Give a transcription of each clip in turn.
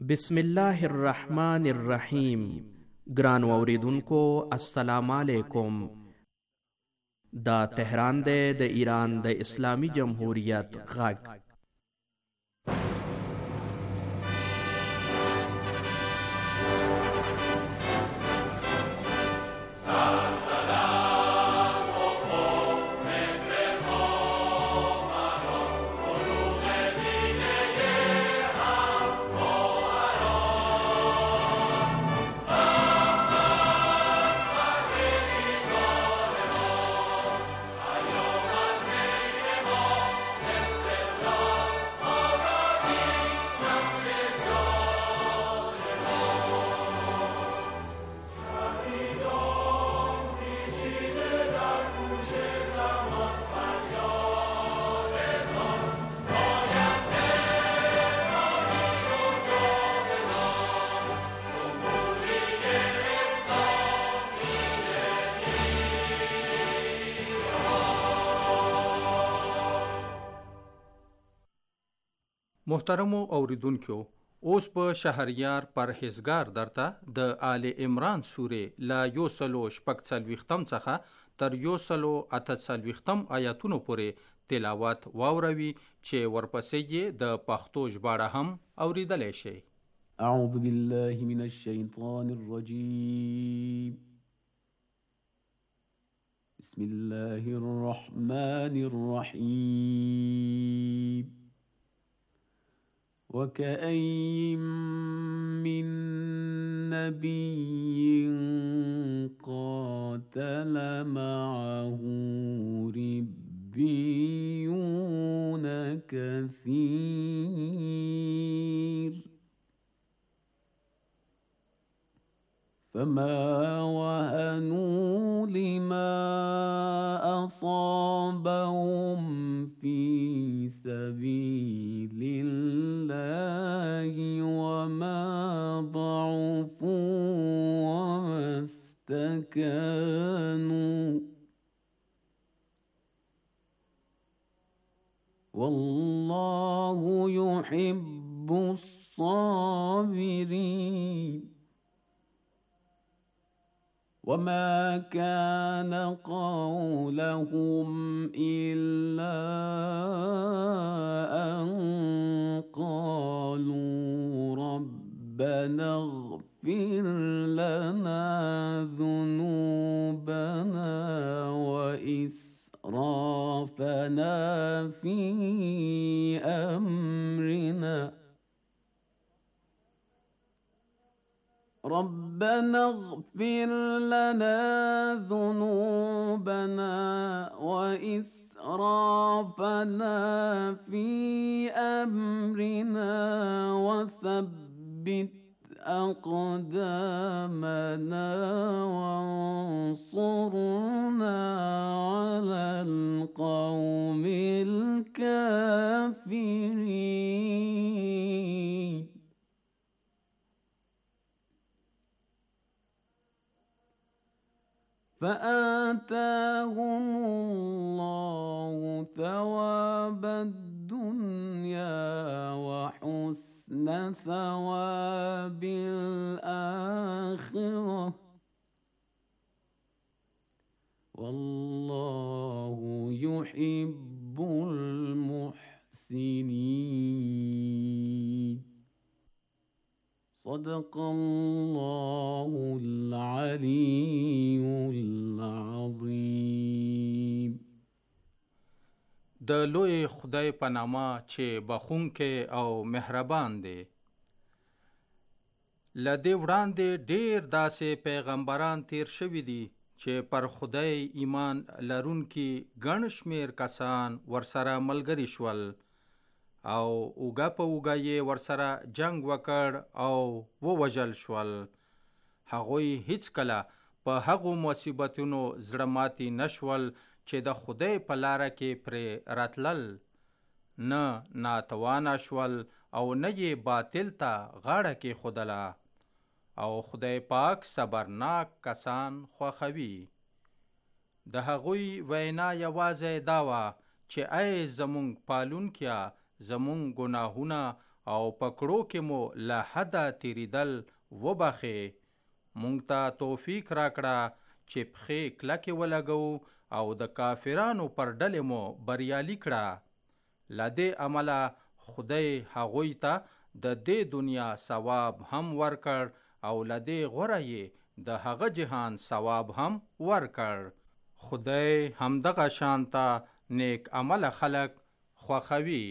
بسم الله الرحمن الرحیم. ګران اوریدونکو السلام علیکم. دا تهران دی د ایران د اسلامی جمهوریت غږ. محترمو اوریدونکو، اوس په شهریار پرهیزګار درته د آل عمران سورې لا 146 څخه تر 148 آیاتونو پورې تلاوت واوروي چې ورپسې یې د پښتو ژباړه هم اوریدلی شي. اعوذ بالله من الشیطان الرجیم. بسم الله الرحمن الرحیم. وكأين من نبي قاتل معه ربيون كثير فما وهنوا لما أصابهم في سبيل الله وما ضعفوا وما استكانوا والله يحب الصابرين. وما كان قولهم إلا أن قالوا ربنا اغفر لنا ذنوبنا وإسرافنا في أمرنا ربنا اغفر لنا ذنوبنا وإسرافنا في أمرنا وثبت أقدامنا وانصرنا على القوم الكافرين. فآتاهم الله ثواب الدنيا وحسن ثواب الآخرة والله يحب المحسنين. صدق الله العلي العظيم. د لوی خدای په نامه چې بخښونکی او مهربان دی. له دې وړاندې ډېر داسې پیغمبران تیر شوي دي چې پر خدای ایمان لرونکي ګڼ شمېر کسان ورسره ملګري شول او اوږه په اوږه یې ورسره جنگ وکړ او ووژل شول. هغوی هیڅکله په هغو مصیبتونو زړه ماتي نشول چې د خدای په لاره کې پرې راتلل، نه ناتوانه شول او نه یې باطل ته غاړه کېښودله. او خدای پاک صبرناک کسان خوښوي. د هغوی وینا یوازې دا وه چې ای زمونږ پالونکیا، زمونږ ګناهونه او پکړو کې مو له حده تیریدل وبخې. مونږ ته توفیق راکړه چې پښې کلکې ولګو او د کافرانو پر ډلې مو بریالي کړه. لدې عمله خدای هغوی ته د دې دنیا ثواب هم ورکړ او لدې غوره یې د هغه جهان ثواب هم ورکړ. خدای همدغه شانته نیک عمل خلق خوښوي.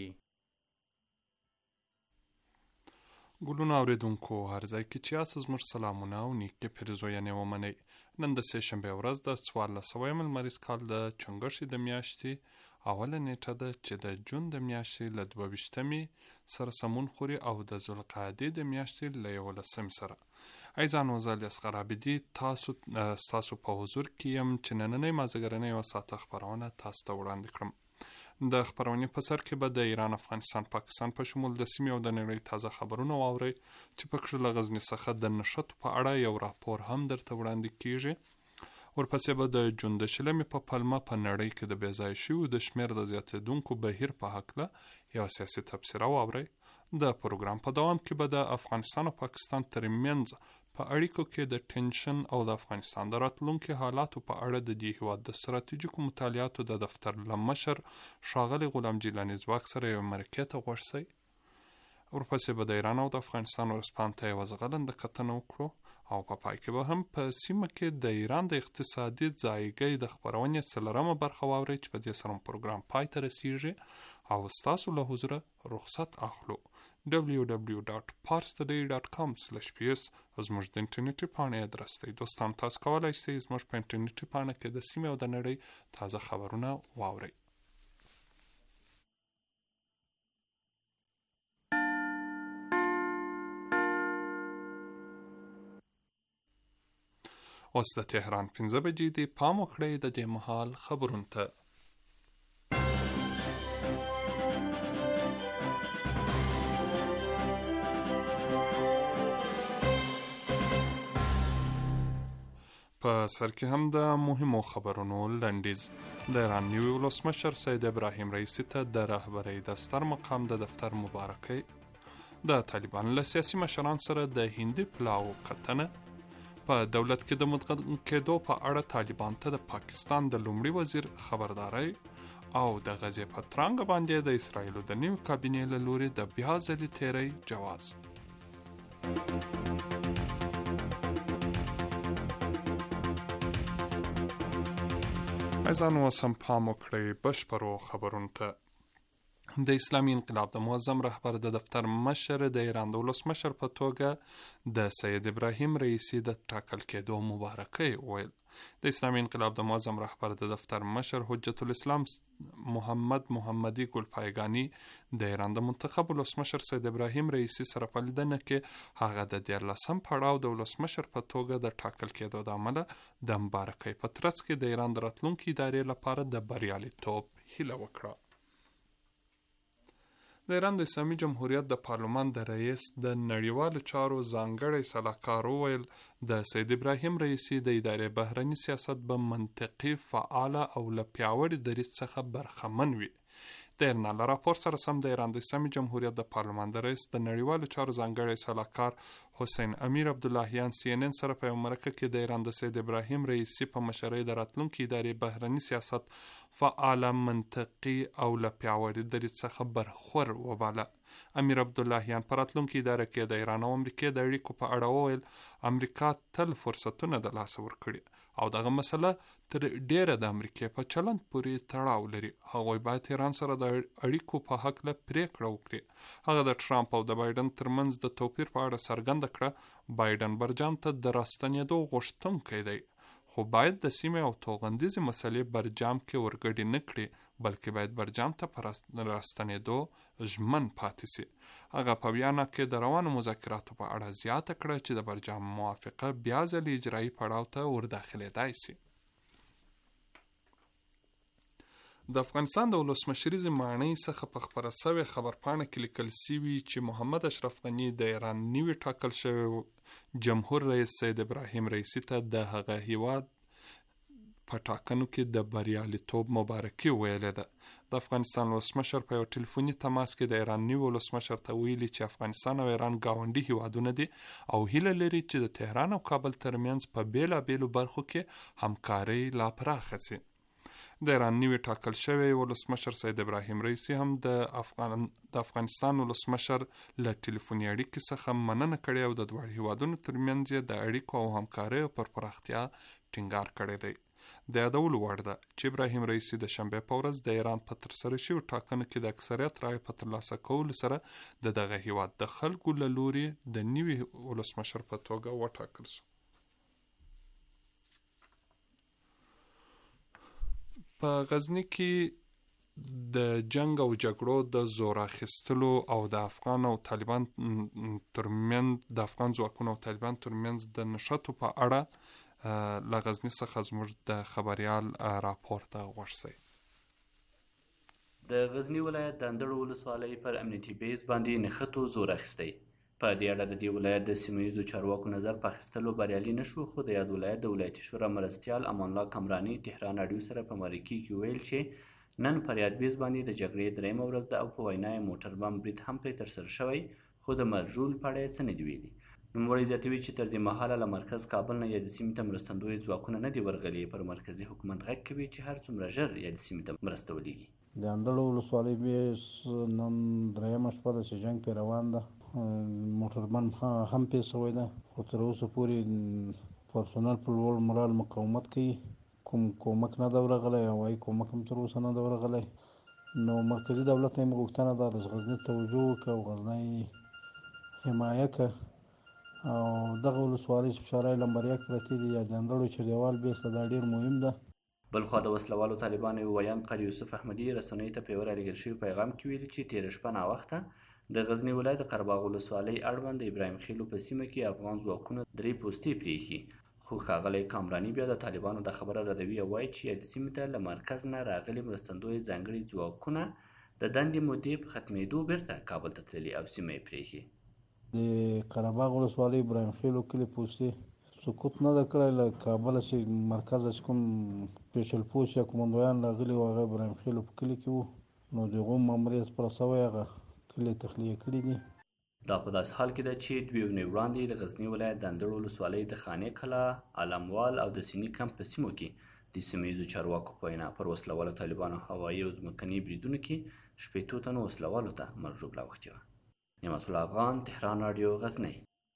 ګلونه اوریدونکو هر ځای کې چې یاست زموږ سلامونه او نیکې پیرزوینې ومنئ. نن د سې شنبې ورځ د 1400 لمریز کال د چنګښې د میاشتې اوله نیټه ده چې د جون د میاشتې له 22 سره سمون خوري او د ذوالقعدې د میاشتې له 11 سره. ایزان وزل اصغر عابدی تاسو په حضور کې یم چې نننۍ مازدیګرنۍ یوه ساعته خپرونه تاسو ته وړاندې کړم. د خپرونې په سر کې به د ایران، افغانستان، پاکستان په شمول د سیمې او د نړۍ تازه خبرونه واورئ چې پکې له غزني څخه د نښتو په اړه یو راپور هم درته وړاندې کیږي. ورپسې به د جون د شلمې په پلمه په نړۍ کې د بېځایه شویو د شمېر د زیاتېدونکو بهیر په هکله یوه سیاسي تبصره واورئ. د پروګرام په دوام کې به د افغانستان او پاکستان ترمنځ په اړیکو کې د ټینشن او د افغانستان د راتلونکي حالاتو په اړه د دې هیواد د ستراتیژیکو مطالعاتو د دفتر له مشر ښاغلي غلام جیلاني ځواک سره یوه مرکې ته غوږ شئ. ورپسې به د ایران او د افغانستان ورسپان ته یوه ځغلنده کتنه وکړو او په پای کې به هم په سیمه کې د ایران د اقتصادي ځایګۍ د خپرونې 4مه برخه واورئ چې په دې سره پروګرام پای ته رسیږي او ستاسو له حضوره رخصت اخلو. www.parstoday.com/ps زموږ د انټرنیټي پاڼې ادرس دی. دوستان تاسو کولی شئ زموږ په انټرنیټي پاڼه کې د سیمې او د نړۍ تازه خبرونه واورئ. اوس د تهران 15 بجې دي. پام وکړئ د دې مهال خبرونو ته. په سر کې هم د مهمو خبرونو لنډیز. د ایران نوي ولسمشر سید ابراهیم رئیسي ته د رهبرۍ د ستر مقام د دفتر مبارکۍ. د طالبانو له سیاسي مشران سره د هندي پلاو کتنه. په دولت کې د مدغم کېدو په اړه طالبان ته د پاکستان د لومړي وزیر خبرداري او د غزې په ترانګ باندې د اسرائیلو د نوي کابینې له لوري د بیا ځلې تیری جواز. ایزان وسم پام وکړئ بشپړو خبرونو ته. د اسلامي انقلاب د معظم رهبر د دفتر مشر د ایران د ولسمشر په توګه د سید ابراهیم رئیسي د ټاکل کېدو مبارکۍ ویل. د اسلامي انقلاب د معظم رهبر د دفتر مشر حجت الاسلام محمدي ګلپایګاني د ایران د منتخب ولسمشر سید ابراهیم رئیسي سره په لیدنه کې هغه د 14 پړاو د ولسمشر په توګه د ټاکل کېدو د عمله د مبارکۍ په ترڅ کې د ایران د راتلونکي ادارې لپاره د بریالیتوب هیله وکړه. د ایران د اسلامي جمهوریت د پارلمان د رئیس د نړیوالو چارو ځانګړی سلاکار وویل د سید ابراهیم رئیسي د ادارې بهرني سیاست به منطقي، فعاله او له پیاوړي دریځ څخه برخمن وي. د ایران له راپور سره سم د ایران د اسلامي جمهوریت د پارلمان د رئیس د نړیوالو چارو ځانګړی سلاکار حسین امیر عبداللهیان CNN سره په یو مرکه کې د ایران د سید ابراهیم رئیسي په مشرۍ د راتلونکي ادارې بهرني سیاست فعاله، منطقي او له پیاوړي دریځ څخه برخور وباله. امیر عبداللهیان په راتلونکي اداره کې د ایران او امریکا د اړیکو په اړه وویل امریکا تل فرصتونه د لاسه ورکړي او دغه مسله تر ډیره د امریکا په چلند پورې تړاو لري. هغوی باید ایران سره د اړیکو په هکله پریکړه وکړي. هغه د ټرامپ او د بایدن ترمنځ د توپیر په اړه څرګنده کړه. بایدن برجام ته د راستنېدو غوښتونکی دی، خو باید د سیمې او توغندیزې مسلې برجام کې ورګډې نه کړي، بلکې باید برجام ته په راستنېدو ژمن پاتې سي. هغه په بیان کې د روانو مذاکراتو په اړه زیاته کړه چې د برجام موافقه بیا ځلې اجرایي پړاو ته ورداخلېدای سي. د افغانستان د ولسمشریزې ماڼۍ څخه په خپره سوې خبرپاڼه کې لیکل سوي چې محمد اشرف غني د ایران نوي ټاکل شوی جمهور رئیس سید ابراهیم رئیسي ته د هغه هیواد په ټاکنو کې د بریالیتوب مبارکي ویلې ده. د افغانستان ولسمشر په یو ټلیفوني تماس کې د ایراني ولسمشر ته ویلي چې افغانستان او ایران ګاونډي هیوادونه دي او هیله لري چې د تهران او کابل ترمنځ په بیلابیلو برخو کې همکاري لا پراخه شي. د ایران نوی ټاکل شوی ولسمشر سید ابراهیم رئیسی هم د افغانستان ولسمشر له ټلیفوني اړیکې څخه مننه کړې او د دواړو هیوادونو ترمنځ د اړیکو او همکارۍ پر پراختیا ټینګار کړی دی. د یادولو وړ ده چې ابراهیم رئیسی د شنبې په ورځ د ایران په ترسره شویو ټاکنو کې د اکثریت رایې په ترلاسه کولو سره د دغه هیواد د خلکو له لوري د نوي ولسمشر په توګه وټاکل شو. په غزني کې د جنگ او جګړو د زور اخیستلو او د افغان ځواکونو او طالبان ترمنځ د نښتو په اړه له غزني څخه زموږ د خبریال راپور ته غوږ شئ. د غزني ولایت د اندړو ولسوالۍ پر امنیتي بیس باندې نښتو زور اخیستی. په دې اړه د دې ولایت د سیمه ییزو چارواکو نظر په اخیستلو بریالي نه شو، خو د یاد ولایت د ولایتي شورا مرستیال امان الله کمراني تهران راډیو سره په مرکې کې ویل چې نن پر یاد بیس باندې د جګړې دریمه ورځ ده او په وینا یې موټر بم برید هم پرې ترسره شوی، خو د مرجول په اړه یې څه نه دي ویلي. نوموړی زیاتوي چې تر دې مهاله له مرکز کابل نه یادې سیمې ته مرستندوی ځواکونه نه دي ورغلي. پر مرکزي حکومت غږ کوي چې هر څومره ژر یادې سیمې ته مرسته ولېږي. د اندړو ولسوالۍ بیس نن دریمه شپه ده چې جنګ پرې روان ده. موټر بم هم پرې شوی ده، خو تر اوسه پورې پرسونل په لوړ مورال مقاومت کوي. کوم کومک نه ده ورغلی او وايي کومک هم تر اوسه نه ده ورغلی. نو مرکزي دولت ته یې غوښتنه ده چې غزني توجه وکړي او غزني حمایه کړي او دغه ولسوالۍ چې شارع لمبر یک پرتې دي یا د اندړو چریوال بیس ته دا ډېر مهم ده. بلخوا د وسلوالو طالبانو ویان قاری یوسف احمدي رسنیو ته په یو رالیږل شوي پیغام کې ویلي چې تېره شپه ناوخته د غزني ولایت د قرباغ ولسوالۍ اړوند د ابراهیم خیلو په سیمه کې افغان ځواکونه 3 پوستې پرېښي، خو ښاغلی کامراني بیا د طالبانو د خبره ردوي او وایي چې یادې سیمې ته له مرکز نه راغلي مرستندوی ځانګړي ځواکونه د دندې مودې په ختمېدو بیرته کابل ته تللي او سیمه یې پرېښي. د قرهباغ ولسوالۍ ابراهیم خیلو کلي پوستې سقوط نه ده کړی. له کابله چې مرکز چې کوم سپیشل پوسټ یا کمانډویان راغلي وو هغه ابراهیم خیلو په کلي کې وو، نو د هغو ماموریت سپاره شوی هغه کلي تخلیه کړي دي. دا په داسې حال کې ده چې 2 اونۍ وړاندې د غزني ولایت د اندړو ولسوالۍ د خانې کلا، علموال او د سیني کمپ په سیمو کې د سیمه ییزو چارواکو په وینا پر وسلوالو طالبانو هوایي او ځمکني بریدونو کې 80 تنو وسلوالو ته مرګ ژوبله اوښتې وه. نعمت الله افغان، تهران راډیو، غزنی.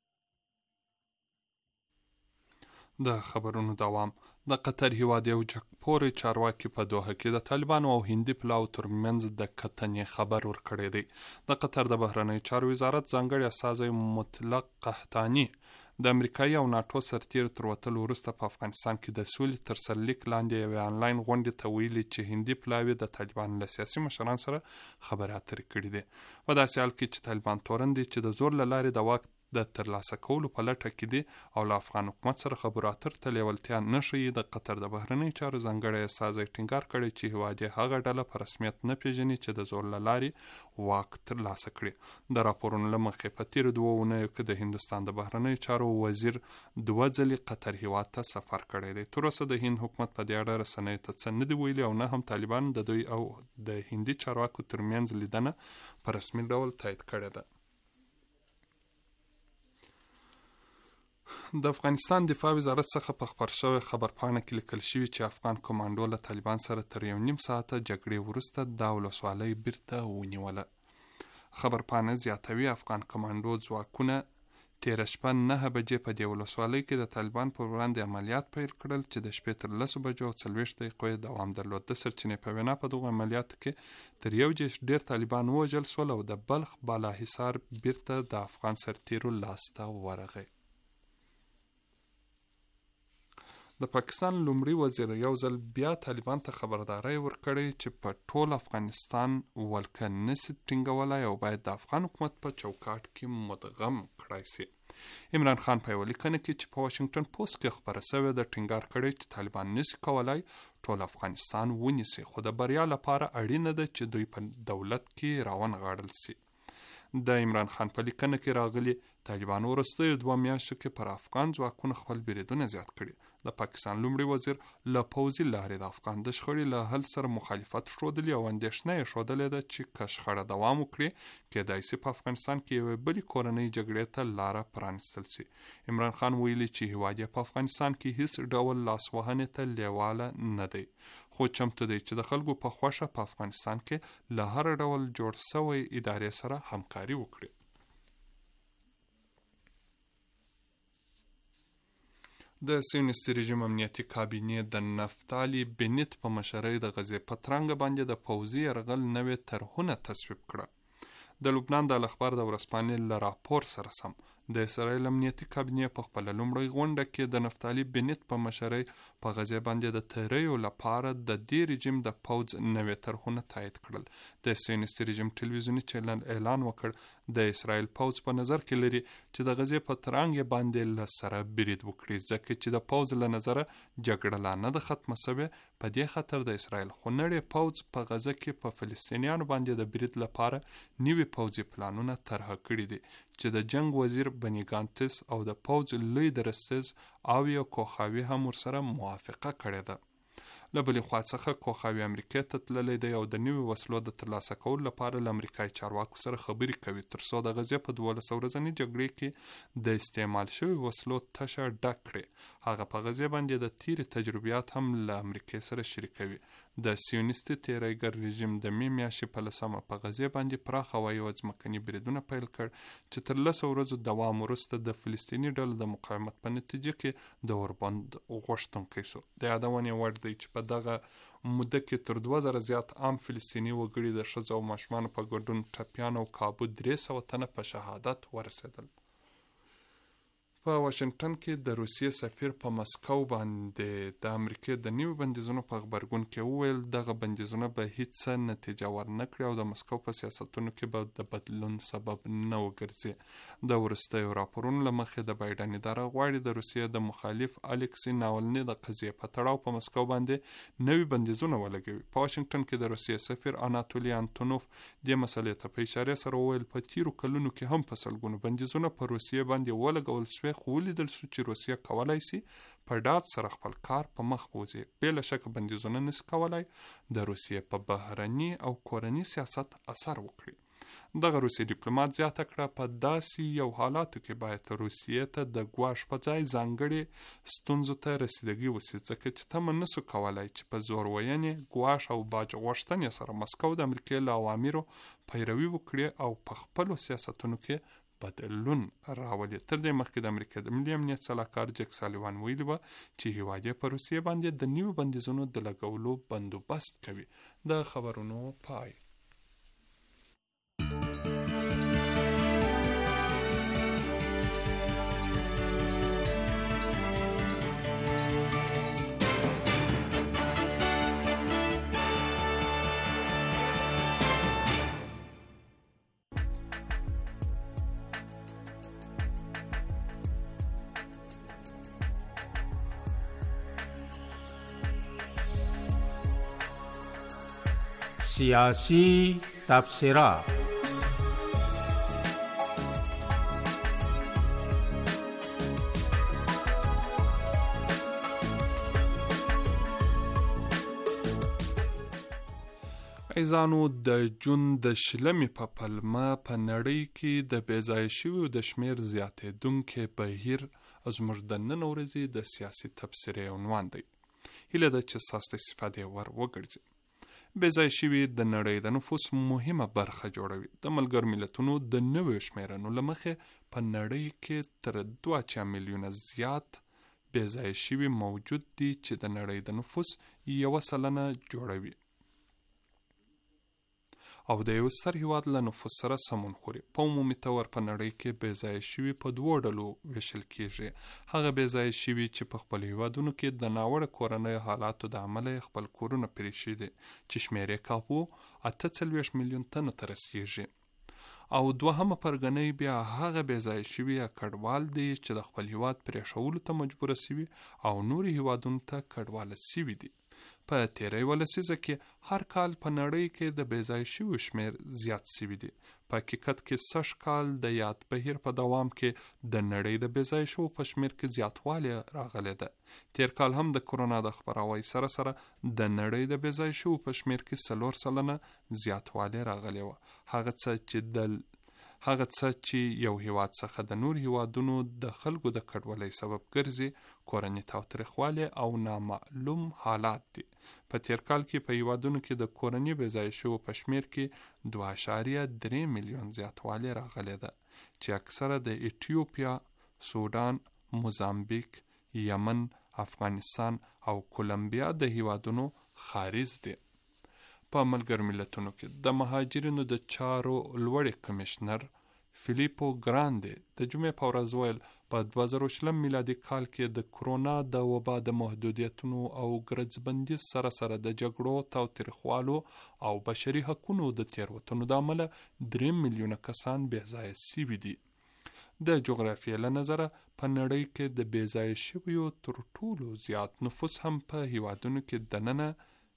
د خبرونو دوام. د قطر هیواد یو جګپورې چارواکي په دوحه کې د طالبانو او هندي پلاو ترمنځ د کتنې خبر ورکړی دی. د قطر د بهرنیو چارو وزارت ځانګړی استازی مطلق قحطاني د امریکایي او ناټو سرتیرو تر وتلو وروسته په افغانستان کې د سولې تر سرلیک لاندې یوې آنلاین غونډې ته ویلي چې هندي پلاوي د طالبانو له سیاسي مشرانو سره خبرې اترې کړي دي. په داسې حال کې چې طالبان تورن دي چې د زور له لارې د واک د ترلاسه کولو په لټه کې دي او له افغان حکومت سره خبرو اتر ته لیوالتیا نه ښیي. د قطر د بهرنیو چارو ځانګړی استازی ټینګار کړی چې هیواد یې هغه ډله په رسمیت نه پیژني چې د زور له لارې واک ترلاسه کړي. د راپورونو له مخې په تېرو 2 اونیو کې د هندوستان د بهرنیو چارو وزیر 2 ځلې قطر هیواد ته سفر کړی دی. تر اوسه د هند حکومت په دې اړه رسنیو ته څه نه دي ویلي او نه هم طالبان د دوی او د هندي چارواکو ترمنځ لیدنه په رسمي ډول تایید کړې ده. د افغانستان دفاع وزارت څخه په خبر شوی خبرپاڼه کې لیکل شوي چې افغان کمانډو له طالبان سره تر 1.5 ساعته جګړې وروسته دا ولسوالۍ بیرته ونیوله. خبرپاڼه زیاتوي افغان کمانډو ځواکونه تېره شپه 9 بجې په دې ولسوالۍ کې د طالبان پر وړاندې عملیات پیل کړل چې د شپې تر 10 بجو او 40 دقیقو دوام درلود. د سرچینې په وینا په دغو عملیاتو کې تر 1 ډېر طالبان ووژل شول او د بلخ بالاحصار بیرته د افغان سرتیرو لاسته ورغی. د پاکستان لومړي وزیر یو ځل بیا طالبان ته خبرداری ورکړی چې په ټول افغانستان ولکه نشي ټینګولای او باید د افغان حکومت په چوکاټ کې مدغم کړای شي. عمران خان په یوه لیکنه کې چې په واشنګټن پوسټ کې خپره شوې ده ټینګار کړی چې طالبان نشي کولای ټول افغانستان ونیسي، خو د بریا لپاره اړینه ده چې دوی په دولت کې راونغاړل شي. د عمران خان په لیکنه کې راغلي طالبان وروستیو 2 میاشتو کې پر افغان ځواکونو خپل بریدونه زیات کړي. د پاکستان لومړي وزیر له پوځي لارې د افغان د شخړې له حل سره مخالفت ښودلي او اندېښنه یې ښودلې ده چې که شخړه دوام وکړي کېدای شي په افغانستان کې یوې بلې کورنۍ جګړې ته لاره پرانیستل شي. عمران خان ویلي چې هیواد یې په افغانستان کې هیڅ ډول لاسوهنې ته لیواله نه دی، خو چمتو دی چې د خلکو په خوښه په افغانستان کې له هر ډول جوړ شوی ادارې سره همکاري وکړي. د سیونیستي رژیم امنیتي کابینې د نفتالي بنت په مشرۍ د غزې په ترانګه باندې د پوځي یرغل نوې طرحونه تصویب کړه. د لبنان د الاخبار د ورځپاڼې له راپور سره سم د اسرائیل امنیتي کابینې په خپله لومړۍ غونډه کې د نفتالي بنت په مشرۍ په غزې باندې د تیریو لپاره د دې رژیم د پوځ نوې طرحونه تایید کړل. د سیونیستي رژیم ټلویزیوني چینل اعلان وکړ د اسرائیل پوځ په نظر کې لري چې د غزې په ترانګې باندې له سره برید وکړي، ځکه چې د پوځ له نظره جګړه لا نه ده ختمه شوې. په دې خاطر د اسرائیل خونړی پوځ په غزه کې په فلسطینیانو باندې د برید لپاره نوي پوځي پلانونه طرح کړي دي چې د جنگ وزیر بني ګانتس او د پوځ لوی درستیز آویا کوخاوي هم ورسره موافقه کړې ده. له بلې خوا څخه کوخاوي امریکا ته تللی دی او د نوي وسلو د ترلاسه کولو لپاره له امریکایي چارواکو سره خبرې کوي ترڅو د غزې په 12 ورځنۍ جګړې کې د استعمال شوي وسلو تشه ډک کړي. هغه په غزې باندې د تیرې تجربیات هم له امریکا سره شریکوي. د سیونیستي تیریګر رژیم د می میاشتې په 10 په غزې باندې پراخ هوایي او ځمکني بریدونه پیل کړ چې تر 10 ورځو دوام وروسته د فلسطیني ډلو د مقاومت په نتیجه کې د اوربند غوښتونکی شو. د یادونې وړ دی چې په دغه موده کې تر 2000 زیات عام فلسطیني وګړي د ښځو او ماشومانو په ګډون ټپیان او کابو 300 تنه په شهادت ورسېدل. په واشنگټن کې د روسیې سفیر په مسکو باندې د امریکا د نیو بندیزونو په خبرګون کې وویل دغه بندیزونه به هیڅ نتیجه ورنکړي او د مسکو په سیاستونو کې به د بدلون سبب نه وګرځي. د وروستیو راپورونو له مخې د بایډن اداره غواړي د روسیې د مخالف الکسی ناولني د قضیې په تړاو په مسکو باندې نوي بندیزونه ولګوي. په واشنگټن کې د روسیې سفیر اناتولي انتونوف دې مسلې ته په اشاره سره وویل په تیرو کلونو کې هم په سلګونو بندیزونه په روسیې باندې ولګول شوي، خو ولیدل شو چې روسیه کولای شي په ډاډ سره خپل کار په مخ بوځي. بې له شکه بندیزونه نشي کولای د روسیې په بهرني او کورني سیاست اثر وکړي. دغه روسي ډیپلوماټ زیاته کړه په داسې یو حالاتو کې باید روسیې ته د ګواښ په ځای ځانګړي ستونزو ته رسیدګي وشي، ځکه چې تمه نسو کولای چې په زور وینې ګواښ او باج غوښتنې سره مسکو د امریکا له اوامرو پیروي وکړي او په خپلو سیاستونو کې بدلون راولي. تر دې مخکې د امریکا د ملي امنیت سلاکار جک سالیوان ویلي و چې هیواد یې په روسیې باندې د نیو بندیزونو د لګولو بندوبست کوي. د خبرونو پای. سیاسی تبصره. ایزانو د جون د شلمې په پلمه په نړۍ کې د بېځایه شویو د شمېر زیاتېدونکی بهیر زموږ د نن ورځې د سیاسي تبصرې عنوان دی. هیله ده چې ستاسو د استفادې ور وګرځي. بېځایه شوي د نړۍ د نفوس مهمه برخه جوړوي. د ملګرو ملتونو د نویو شمېرنو له مخې په نړۍ کې تر 2 میلیونه زیات بېځایه شوي موجود دي چې د نړۍ د نفوس 1% جوړوي او د یو ستر هیواد له نفوس سره سمون خوري. په عمومي تور په نړۍ کې بېځایه شوي په 2 ډلو ویشل کیږي. هغه بېځایه شوي چې په خپل هیوادونو کې د ناوړه کورنیو حالاتو د امله خپل کورونه پرېښي دي چې شمېر یې کابو 48 میلیون تنو ته رسیږي. او دوهمه پرګنۍ بیا هغه بېځایه شوي کډوال دي چې د خپل هیواد پرېښولو ته مجبوره شوي او نورو هیوادونو ته کډواله شوي دي. په تیره یوه لسیزه کې هر کال په نړۍ کې د بېځایه شویو شمیر زیات سوي دي. په حقیقت کې سږ کال د یاد بهیر په دوام کې د نړۍ د بېځایه شویو په شمیر کې زیاتوالی راغلی ده. تیر کال هم د کرونا د خپراوي سره سره د نړۍ د بېځایه شویو په شمیر کې 4 سلنه زیاتوالی راغلی و. هغه څه چې یو هیواد څخه د نور هیوادونو د خلکو د کډوالۍ سبب ګرځي کورني تاوتریخوالی او نامعلوم حالات دي. په تیر کال کې په هیوادونو کې د کورني بېځایه شویو په شمیر کې 2.3 میلیون زیاتوالی راغلی ده چې اکثره د ایتیوپیا، سودان، موزامبیک، یمن، افغانستان او کولمبیا د هیوادونو خارج دي. په ملګرو ملتونو کې د مهاجرینو د چارو لوړې کمشنر فیلیپو ګراندې د جمعې په ورځ ویل په 2020 میلادي کال کې د کرونا د وبا د محدودیتونو او ګرځبندیز سره سره د جګړو، تاوتریخوالو او بشري حقونو د تېروتنو د امله 3 میلیونه کسان بېځایه سوي دي. د جغرافیې له نظره په نړۍ کې د بېځایه شویو تر ټولو زیات نفوس هم په هیوادونو کې دننه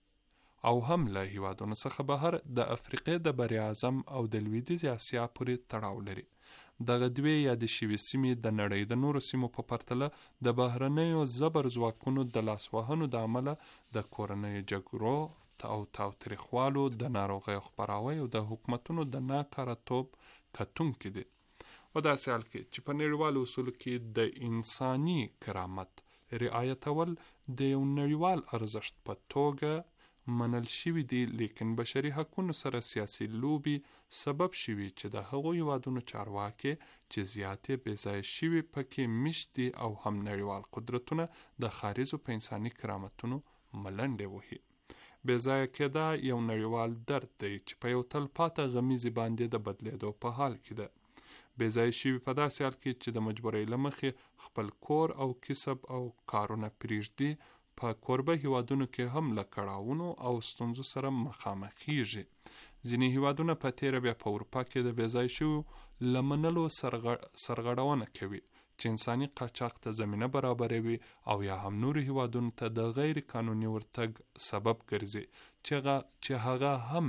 او هم له هیوادونو څخه بهر د افریقې د بر اعظم او د لویدیځې اسیا پورې تړاو لري. دغه دوې یادې شوې سیمې د نړۍ د نورو سیمو په پرتله د بهرنیو زبر ځواکونو د لاسوهنو د امله د کورنیو جګړو او تاوتریخوالو، د ناروغیو خپراوي او د حکومتونو د ناکاره توب کتونکي دي. په داسې حال کې چې په نړیوالو اصولو کې د انساني کرامت رعایتول د یو نړیوال ارزښت په توګه منل شوي دي، لیکن بشري حقونو سره سیاسي لوبي سبب شوي چې د هغو هیوادونو چارواکي چې زیاتې بېځایه شوي پکې میشت دي او هم نړیوال قدرتونه د خارجو په انساني کرامتونو ملنډې وهي. بېځایه کېدا یو نړیوال درد دی چې په یو تلپاته غمیزې باندې د بدلېدو په حال کې ده. بېځایه شوي په داسې حال کې چې د مجبورۍ له مخې خپل کور او کسب او کارونه پرېږدي په کوربه هیوادونو کې هم له کړاوونو او ستونزو سره مخامخېږي. ځینې هیوادونه په تیره بیا په اروپا کې د بېځایه شویو له منلو سرغړونه کوي چې انساني قاچاق ته زمینه برابروي او یا هم نورو هیوادونو ته د غیر قانوني ورتګ سبب ګرځي چې هغه هم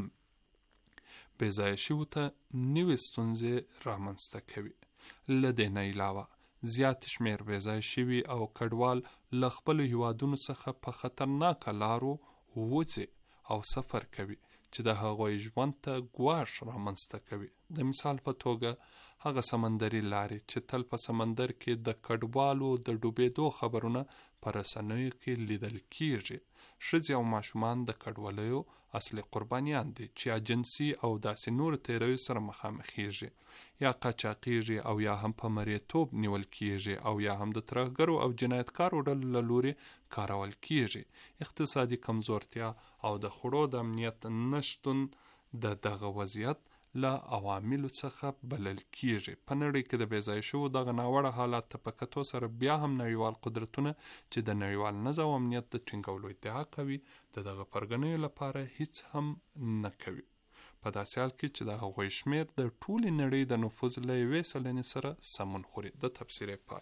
بېځایه شویو ته نوې ستونزې رامنځته کوي. له دې نه علاوه زیات شمیر بېځایه شوي او کډوال له خپلو هیوادونو څخه په خطرناکه لارو وځي او سفر کوي چې د هغوی ژوند ته ګواښ رامنځته کوي. د مثال په توګه هغه سمندري لارې چې تل په سمندر کې د کډوالو د ډوبېدو خبرونه په رسنیو کې لیدل کیږي. ښځې او ماشومان د کډوالۍ اصلي قربانیان دي چې یا جنسي او داسې نور تیریو سره مخامخېږي، یا قاچاقېږي او یا هم په مریتوب نیول کیږي او یا هم د ترهګرو او جنایتکارو ډلو له لوري کارول کیږي. اقتصادي کمزورتیا او د خوړو د امنیت نشتون د دغه وضعیت له عواملو څخه بلل کیږي. په نړۍ کې د بېځایه شویو دغه ناوړه حالات ته په کتو سره بیا هم نړیوال قدرتونه چې د نړیوال نظم او امنیت د ټینګولو ادعا کوي د دغه پرګنیو لپاره هیڅ هم نه کوي. په داسې حال کې چې د هغوی شمیر د ټولې نړۍ د نفوذ له 1 سلنې سره سمون خوري. د تفسیر پای.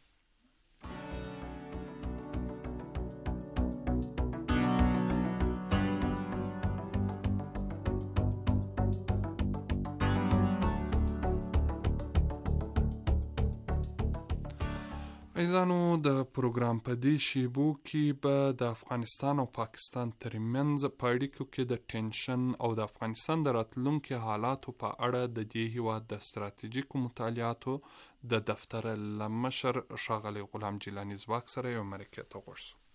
ایزانو د پروګرام په دې شیبو کې به د افغانستان او پاکستان ترمنځ په اړیکو کې د ټینشن او د افغانستان د راتلونکي حالاتو په اړه د دې هیواد د ستراتیژیکو مطالعاتو د دفتر له مشر ښاغلی غلام جیلاني ځواک سره یو مرکې ته غوږ شو.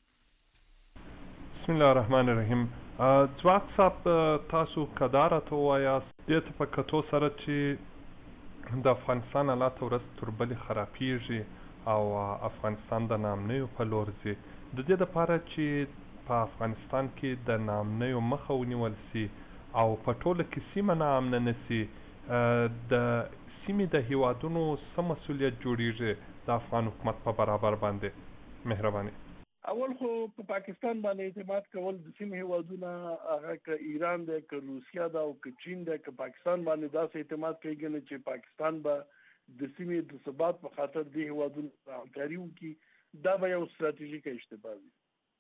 بسم الله الرحمن الرحیم. ځواک صاحب، تاسو که دا راته ووایاست دې ته په کتو سره چې د افغانستان حالات ورځ تر بلې خرابیږي او افغانستان د ناامنیو په لور ځي، د دې لپاره چې په افغانستان کې د ناامنیو مخه ونیول سي او په ټوله کې سیمه ناامنه نه سي، د سیمې د هیوادونو څه مسؤلیت جوړیږي د افغان حکومت په برابر باندې؟ مهرباني. اول خو په پاکستان باندې اعتماد کول د سیمې هیوادونه هغه که ایران دی که روسیا ده او که چین دی که پاکستان باندې داسې اعتماد کوي نه چې پاکستان به د سیمې د ثبات په خاطر د هیوادونو همکاري وکړي، دا به یو ستراتیژیک اشتباه وي.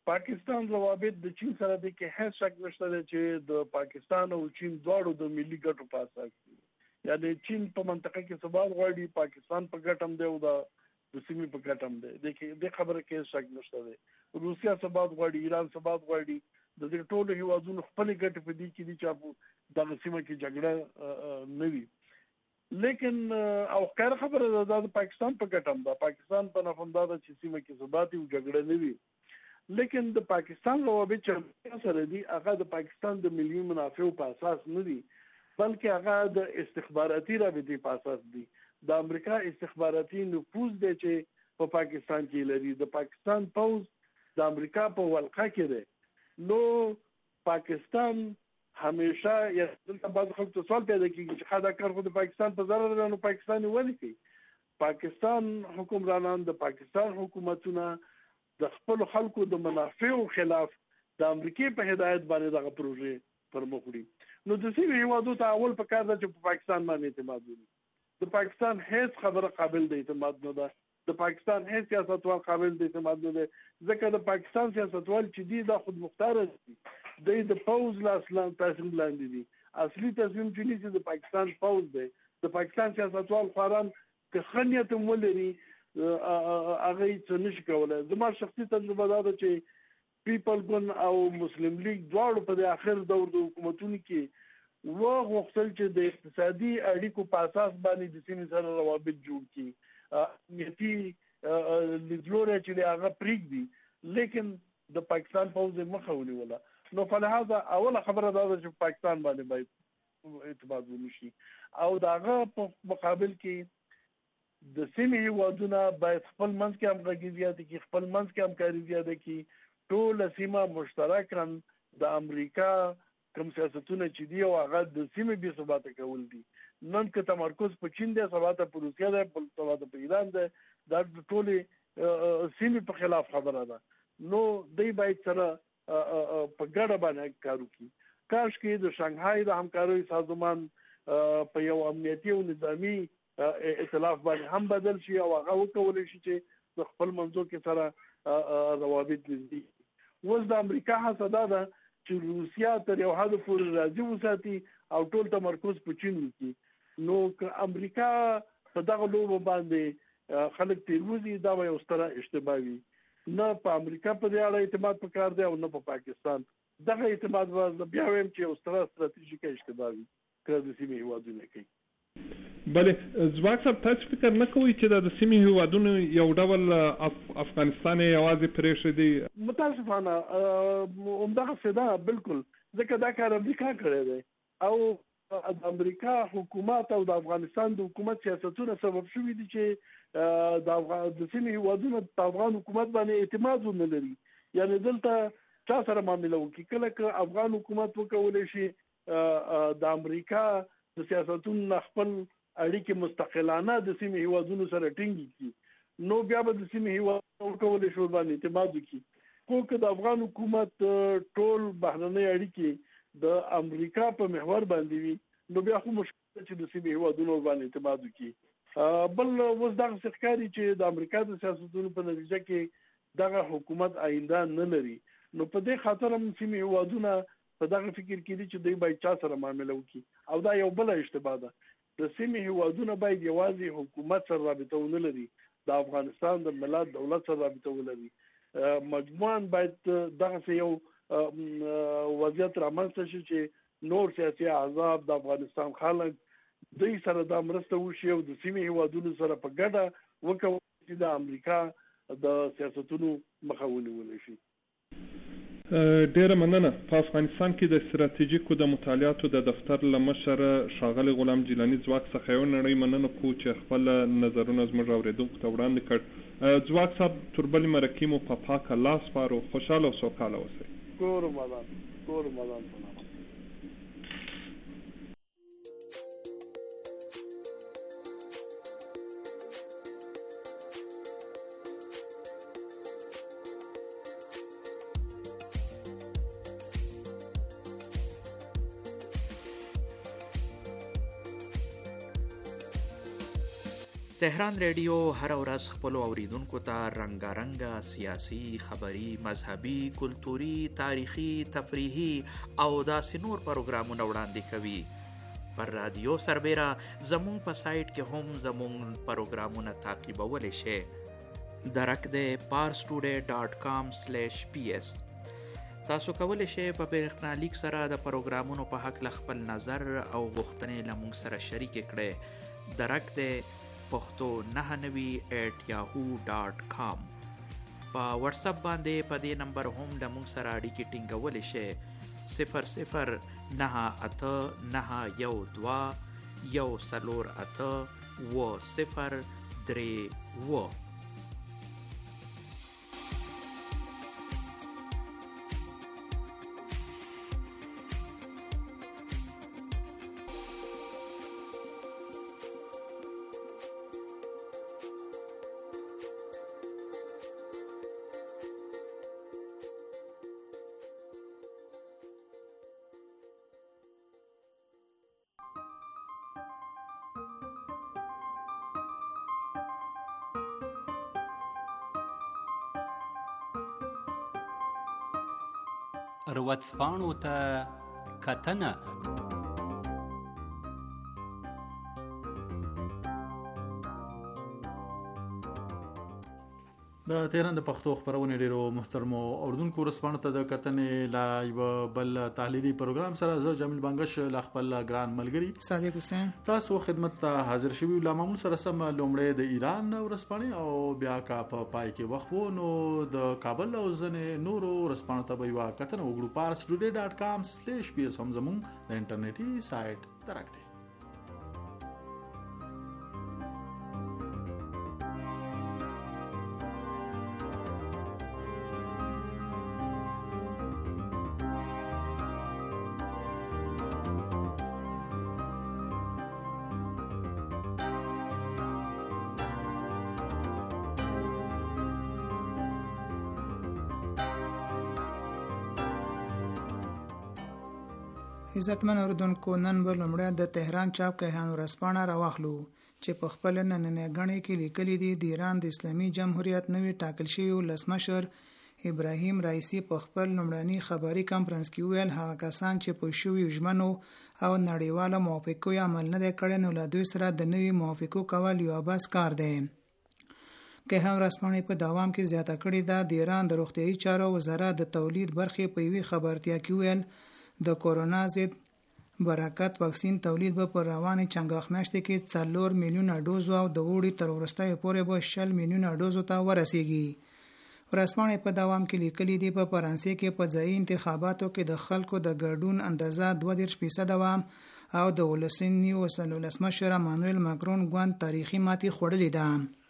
پاکستان روابط د چین سره د کې هیڅ شک نشته چې د پاکستان او چین دواړو د ملي ګټو په اساس دي. یعنی چین په منطقه کې ثبات غواړي، پاکستان په ګټه هم دی او د سیمې په ګټه هم دی. د خبره کې شک نشته دی. روسیا ثبات غواړي، ایران ثبات غواړي. د دې ټولو هیوادونو خپل ګټې په دې کې دي چې دغه سیمه کې جګړه نه وي. لیکن او خیر خبره ده د پاکستان په ګټه هم ده، پاکستان په نفع ده چې سیمه کې ثبات او جګړه نه وي. لیکن د پاکستان روابط چې سره دي هغه د پاکستان د ملي منافعو په اساس نه دي، بلکې هغه د استخباراتي رابطې په اساس دي. د امریکا استخباراتي نفوذ دی چې په پاکستان کې لري. د پاکستان پوز د امریکا په ولقه کې دی. نو پاکستان همیشه یا بعض خلک ته سوال پیدا کیږي چې خا دا کار خو د پاکستان په ضرر دی، نو پاکستان یې ولې کوي؟ پاکستان حکمرانان، د پاکستان حکومتونه د خپل خلکو د منافعو خلاف د امریکای په هدایت باندې دغه پروژې پر مخ وړي. نو د سیمې هیوادو ته اول په کار ده چې په پاکستان باندې اعتماد ولري. د پاکستان هیڅ خبره قابل د اعتماد نه ده. د پاکستان هیڅ سیاستوال قابل د اعتماد نه ده، ځکه د پاکستان سیاستوال چې دي دا خود مختار دي، د پوز لاس تصمیم لاندې دي. اصلي تصمیم چې نیسي د پاکستان پوز دی. د پاکستان سیاستوال خواران که ښه نیت هم ولري هغه څه نشي کولی. زما شخصي تجربه دا ده چې پیپل ګوند او مسلم لیگ دواړو په د اخر دور د حکومتونو کې وغوښتل چې د اقتصادي اړیکو په اساس باندې د سیمې سره روابط جوړ کړي، امنیتي لیدلوری چې هغه پرېږدي، لیکن د پاکستان پوځ یې مخه ونیوله. نو په لحاظه اوله خبره دا ده چې پاکستان باندې باید اعتماد ونشي، او د هغه په مقابل کې د سیمې هیوادونه باید خپل منځ کې همغږي زیاته کړي، خپل منځ کې همکاري زیاته کړي. ټوله سیمه مشترکاً د امریکا کوم سیاستونه چې دي او هغه د سیمې بې ثباته کول دي. نن که تمرکز په چین دی، ثباته په روسیا دی، ثباته په ایران دی، دا د ټولې سیمې په خلاف خبره ده. نو دوی باید سره په ګډه باندې کار وکړي. کاشکې د شانګهای د همکارۍ سازمان په یو امنیتي او نظامي ائتلاف باندې هم بدل شي او هغه وکولی شي چې د خپل منځو کې سره روابط نږدې. اوس د امریکا هڅه دا ده چې روسیا تر یو حد پورې راضي وساتي او ټول تمرکز په چین وکړي. نو که امریکا په دغه لوبه باندې خلک تیروزي، دا به یو ستره اشتباه وي. نه په امریکا په دې اړه اعتماد پکار دی او نه په پاکستان. دغه اعتماد به بیا وایم چې یو ستره ستراتیژیکه اشتباه وي که د سیمې هیوادونه کوي. بله ځواک صاحب، تاسو فکر نه کوئ چې د سیمې هیوادونو یو ډول افغانستان یوازې پرېښودي؟ متاسفانه همدغه څه ده، بالکل، ځکه دا کار امریکا کړی دی او د امریکا حکومت او د افغانستان د حکومت سیاستونه سبب شوي دي چې د سیمې هیوادونو په افغان حکومت باندې اعتماد ونه لري. یعنی دلته چا سره معامله وکړي، کله که افغان حکومت وکولی شي د امریکا د سیاستونو خپل اړیکې مستقلانه د سیمې هیوادونو سره ټینګې کړي، نو بیا به د سیمې هیوادونو وکولی شي باندې اعتماد وکړي. خو که د افغان حکومت ټول بهرنۍ اړیکې د امریکا په محور باندې وي، نو بیا خو مشکل ده چې د سیمې هیوادونو باندې اعتماد وکړي. بل اوس دغه څه ښکاري چې د امریکا د سیاستونو په نتیجه کې دغه حکومت آینده نه لري. نو په دې خاطر هم سیمې هیوادونه په دغه فکر کې دي چې دوی باید چا سره معامله وکړي، او دا یو بله اشتباه ده. د سیمې هیوادونه باید یوازې حکومت سره رابطه ونه لري، د افغانستان د ملت دولت سره رابطه ولري. مجموعاً باید دغسې یو وضعیت رامنځته شي چې نور سیاسي احزاب، د افغانستان خلک دوی سره دا مرسته وشي او د سیمې هیوادونو سره په ګډه وکوي چې د امریکا د سیاستونو مخه ونیولی شي. ډیره مننه. په افغانستان کې د ستراتیژیکو د مطالعاتو د دفتر له مشر ښاغلي غلام جیلاني ځواک څخه یو نړۍ مننه کوو چې خپل نظرونه زموږ اورېدونکو ته وړاندې کړ. ځواک صاحب، تر بلې مرکې مو په پاکه لاس سپارو. خوشحاله او سوکاله اوسئ. کور رمضان سلام. تهران ریډیو هر ورځ خپل اوریدونکو ته رنگارنګه سیاسي، خبري، مذهبي، کلتوري، تاریخي، تفریحي او داسې نور پروګرامونه وړاندې کوي. پر رادیو سربیره زمون په سایټ کې هم زمون پروګرامونه تعقیبولی شئ. درک د parstoday.com/ps. تاسو کولی شئ په برېښنالیک سره د پروګرامونو په هکله خپل نظر او غوښتنې له موږ سره شریکې کړئ. درک د پښتو 99@yahoo.com. په واتساپ باندې په دې نمبر هم د موږ سره اړیکې ټینګولی شئ. 009891481030. ورځپاڼو ته کتنه. د تهران د پښتو خبرونه ډیرو محترمو اوردونکو ورځپاڼو ته د کتنې لا یو بل تحلیلي پروګرام سره زه جمیل بانګش لا خپل ګران ملګری صادق حسین تاسو خدمت ته حاضر شوی. لا معمول سره سم لومړی د ایران ورځپاڼې او بیا کا په پای کې وخت نو د کابل او ځنې نورو ورځپاڼو ته به یو کتنه وګړو. parstoday.com/ps هم زموږ د انټرنیټي سایټ درکته. عزتمن اوردونکو، نن به لومړی د تهران چاپ کیهان ورځپاڼه راواخلو چې په خپل نننۍ غڼې کې لیکلي دي د ایران د اسلامي جمهوریت نوی ټاکل شوی ولسمشر ابراهیم رئیسی په خپل لومړني خبري کانفرنس کې ویل هغه کسان چې په شوی ژمنو او نړیواله موافقو عمل نه کړي نو له دوی سره د نوی موافقو کول یو بس کار دی. کیهان ورځپاڼه په دوام کې زیاته کړې ده د ایران د روغتیايي چارو وزارت د تولید برخې په یوې خبرتیا کې ویل د کورونا ضد برکت واکسین تولید به پر روانې چنګاښ میاشتې کې 4 میلیونه ډوزو او د اوړي تر وروستیو پورې به 60 میلیونه ډوزو ته ورسیږي. ورځپاڼې په دوام کې لیکلي دي په فرانسې کې په ځایي انتخاباتو کې د خلکو د ګډون اندازه 2% وه او د ولسمشر ولسمشر مانویل ماکرون ګوند تاریخي ماتې خوړلې ده.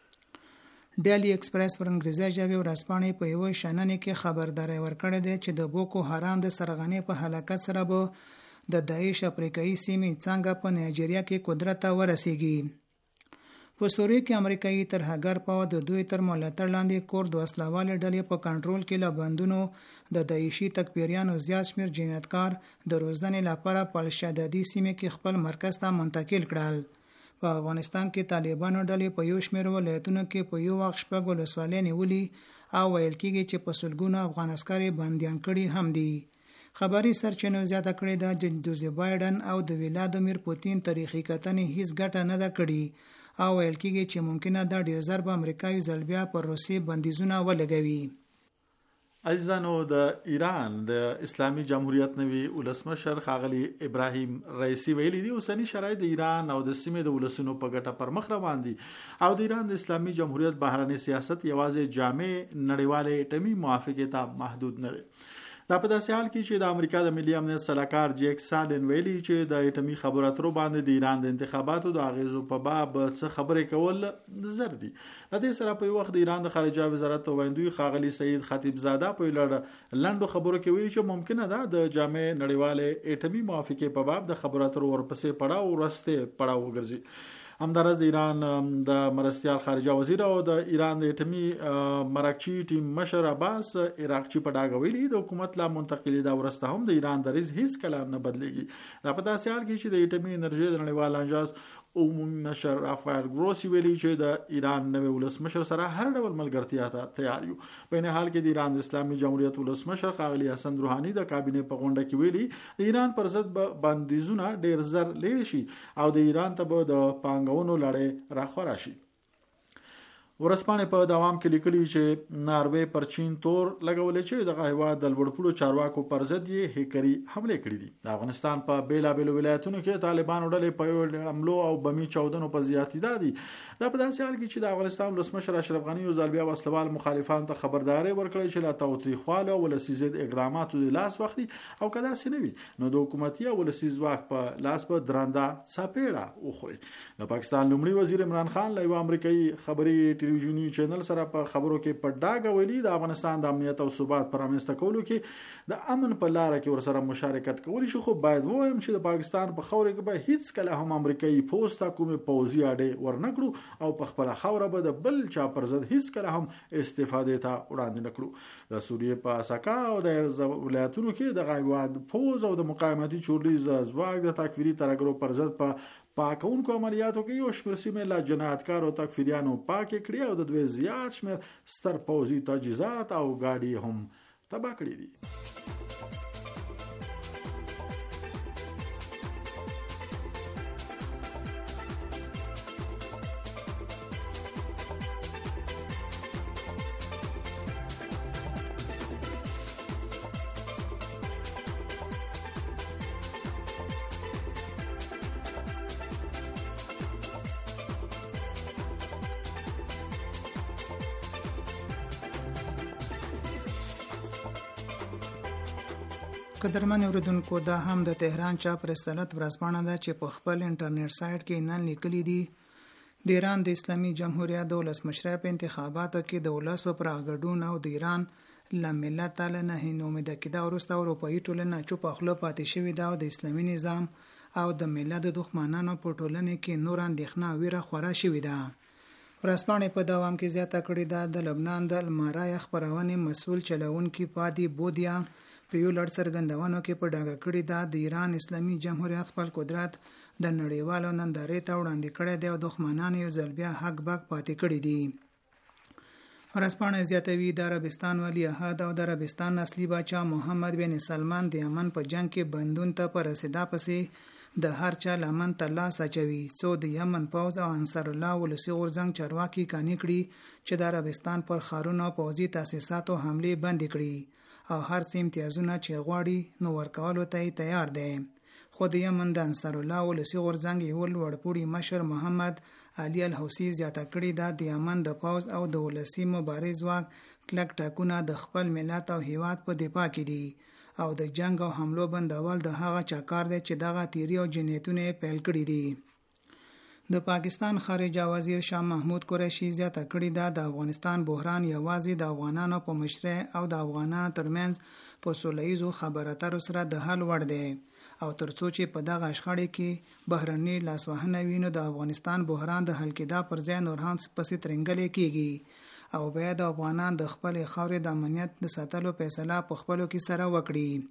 ډیلی ایکسپریس پر انګریزي ژبه ورځپاڼې په یو شننې کې خبرداري ورکړې ده چې د بوکو حرام د سرغنې په هلاکت سره به د داعش افریقایي سیمې څنګه په نایجیریا کې قدرت ته ورسیږي. په سوریه کې امریکایي ترهګر پوځ د دوی تر ملاتړ لاندې کورد وسلوالې ډلې په کنټرول کې له بندونو د داعشي تکفیریانو زیات شمېر جنایتکار د روزنې لپاره په الشدادي سیمې کې خپل مرکز ته منتقل کړل. په افغانستان کې طالبانو ډلې په یو شمېر ولایتونو کې په یو وخت شپږ ولسوالۍ نیولي او ویل کېږي چې په سلګونو افغان عسکر بندیان کړي هم دي. خبري سرچینو زیاته کړې ده چې جوزف بایدن او د ولادیمیر پوتین تاریخي کتنې هیڅ ګټه نه ده کړې او ویل کېږي چې ممکنه ده ډېر زر به امریکایي ځل بیا پر روسیې بندیزونه ولګوي. عزیزانو، د ایران د اسلامي جمهوریت نوی ولسمشر ښاغلی ابراهیم رئیسی ویلي دي اوسنی شرایط د ایران او د سیمې د ولسونو په ګټه پر مخ روان دي او د ایران د اسلامي جمهوریت بهرنی سیاست یوازې جامع نړیوالې اټومي موافقې ته محدود نه دی. دا په داسې حال کې چې د امریکا د ملي امنیت سلاکار جیک سالین ویلي چې د اټومي خبرو اترو باندې د ایران د انتخاباتو د اغیزو په باب څه خبرې کول زر دي. د دې سره په وخت د ایران د خارجه وزارت ویندوی ښاغلی سید خطیبزاده په لنډو خبرو کې ویلي چې ممکنه ده د جامع نړیوالې اټومي موافقې په باب د خبرو اترو ورپسې پړاو ورسته پړاو وګرځي همدارس د ایران د مرستیال خارجه وزیر او د ایران د اټومي مرکچی ټیم مشر عباس عراقچی په ډاګه ویلي د حکومت لا منتقلی دا ورسته هم د ایران دریځ هیڅ کله نه بدلیږي. دا په داسې حال کې چې د اټومي انرژي د نړیوال انجاز عمومي مشر رافایل ګروسی ویلي چې د ایران نوی ولسمشر سره هر ډول ملګرتیا ته تیار یو. په این حال کې د ایران اسلامي جمهوریت ولسمشر ښاغلي حسن روحاني د کابینې په غونډه کې ویلي د ایران پر ضد بندیزونه ډیر زر لري شي او د ایران ته به د پانګونو لړۍ راخوره شي. ورسپانې په دوام کې لیکلي چې ناروې پر چین تور لګولې چې د هیواد د لوړپوړو چارواکو پر ضد یې هیکري حمله کړې دي. د افغانستان په بیلابېلو ولایتونو کې طالبانو ډلې په یو حملو او بمي چاودنو په زیاتېدا دي. دا په داسې حال کې چې د افغانستان ولسمشر اشرف غني او ځلبیا وسلوال مخالفانو ته خبرداري ورکړې چې لا تاوتریخواله او ولسیزه اقداماتو د لاس واخلي او کدا سي نوي نو د حکومتي او ولسیز واک په لاس په درنده صاپېړه وخوري. د پاکستان لومړي وزیر عمران خان له یو امریکایي خبري ټلویزیونی چینل سره په خبرو کې په ډاګه ویلي د افغانستان د امنیت او ثبات پر رامنځته کولو کې د امن په لار کې ورسره مشارکت کولی شي. خو باید وایم چې د پاکستان په خوره کې به هیڅ کله هم امریکایي پوسټه کومه پوزي اډې ورنکړو او په خپل خوره به د بل چا پر ضد هیڅ کله هم استفاده ته وړاندې نکړو. د سوریې په سکا او د ولایتونو کې د غیواد پوز او د مقاومتي چورلیز ځواک د تکفیری ترګرو پر ضد په پاکونکو عملیاتو کې یو شمېر سیمې لا جنایتکار او تکفیریانو پاک کړي او د دوی زیات شمېر ستر پوځي تجهیزات او ګاډي هم تباه کړي دي. قدرمن اوریدونکو دا هم د تهران چاپ رسالت ورځپاڼه ده چې په خپل انټرنیټ سایت کې نن لیکلي دي د ایران د اسلامي جمهوریت د ولسمشر په انتخاباتو کې د ولس په پراګډون او د ایران لملت تعالی نه هینومید کېدا ورسته اروپאי ټولنه چوپ خپل پاتې شوی دا د اسلامي نظام او د ملت د دښمنانو په ټولنه کې نور اندېښنه ویره خورا شوی ده. ورځپاڼه په دوام کې زیاته کړې ده د لبنان د المارای خبرونه مسول چلوونکي پادي بودیا په یو لړ څرګندونو کې په ډاګه کړې ده د ایران اسلامي جمهوریت خپل قدرت د نړیوالو نندارې ته وړاندې کړی دی او دښمنانو یو ځل بیا حق باک پاتې کړی دي. ورځپاڼه زیاتوي د عربستان ولی عهد او د عربستان اصلي باچا محمد بن سلمان د یمن په جنگ کې بندون ته پر رسیدا پسې د هر چا لمن ته لاس اچوي څو د یمن پوځ او انصار الله ولسی غورځنګ چارواکي کانی کړي چې د عربستان پر خارونو او پوځي تاسیساتو حمله بند کړي او هر څه امتیازونه چې غواړي نو ورکولو ته تیار دی. خو د یمن د انصار الله ولسی غورځنګ یو لوړپوړي مشر محمد علي الحوثي زیاته کړې ده د یمن د پوځ او د ولسی مبارز ځواک کلک ټاکونه د خپل ملت او هیواد په دفاع کې دي او د جنگ او حملو بندول د هغه چا کار دی چې دغه تیری او جنایتونه پیل کړي دي. د پاکستان خارجه وزیر شاه محمود قریشي زیاته کړې ده د افغانستان بحران یوازې د افغانانو په مشرۍ او د افغانانو ترمنځ په سولهییزو خبرو اترو سره د حل وړ دی او ترڅو چې په دغه شخړې کې بهرني لاسوهنه وي نو د افغانستان بحران د حل کېدا پر ځای نور هم پسې ترنګلې کیږي او باید د افغانان د خپل خاورې د امنیت د ساتلو فیصله په خپلو کې سره وکړي.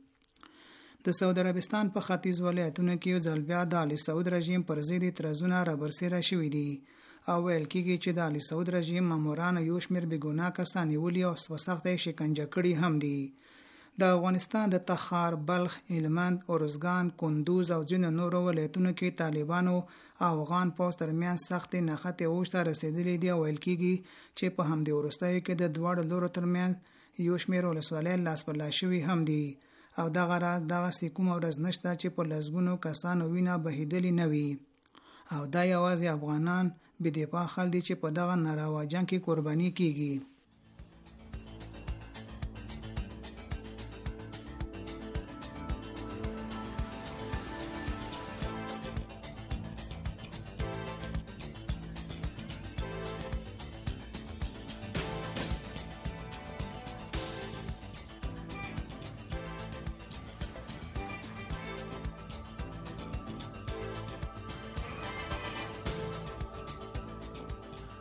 د سعودي عربستان په ختیځ ولایتونو کې ځل بیا د علي سعود رژیم پر ضد اعتراضونه رابرسېره شوي دي او ویل کېږي چې د علي سعود رژیم مامورانو یو شمېر بېګناه کسان نیولي او سخته شکنجه کړي هم دي. د افغانستان د تخار، بلخ، هلمند، ارزګان، کندوز او ځینو نورو ولایتونو کې طالبانو او افغان پوځ ترمنځ سختې نښتې اوج ته رسېدلې دي او ویل کېږي چې په همدې وروستیو کې د دواړو لورو ترمنځ یو شمېر ولسوالۍ لاس په لاس شوي هم دي او دغه راز دغسې کومه ورځ نشته چې په لسګونو کسانو وینه بهېدلې نه وي او دا یوازې افغانان بې دفاع خلک دي چې په دغه ناروا جنګ کې قرباني کیږي.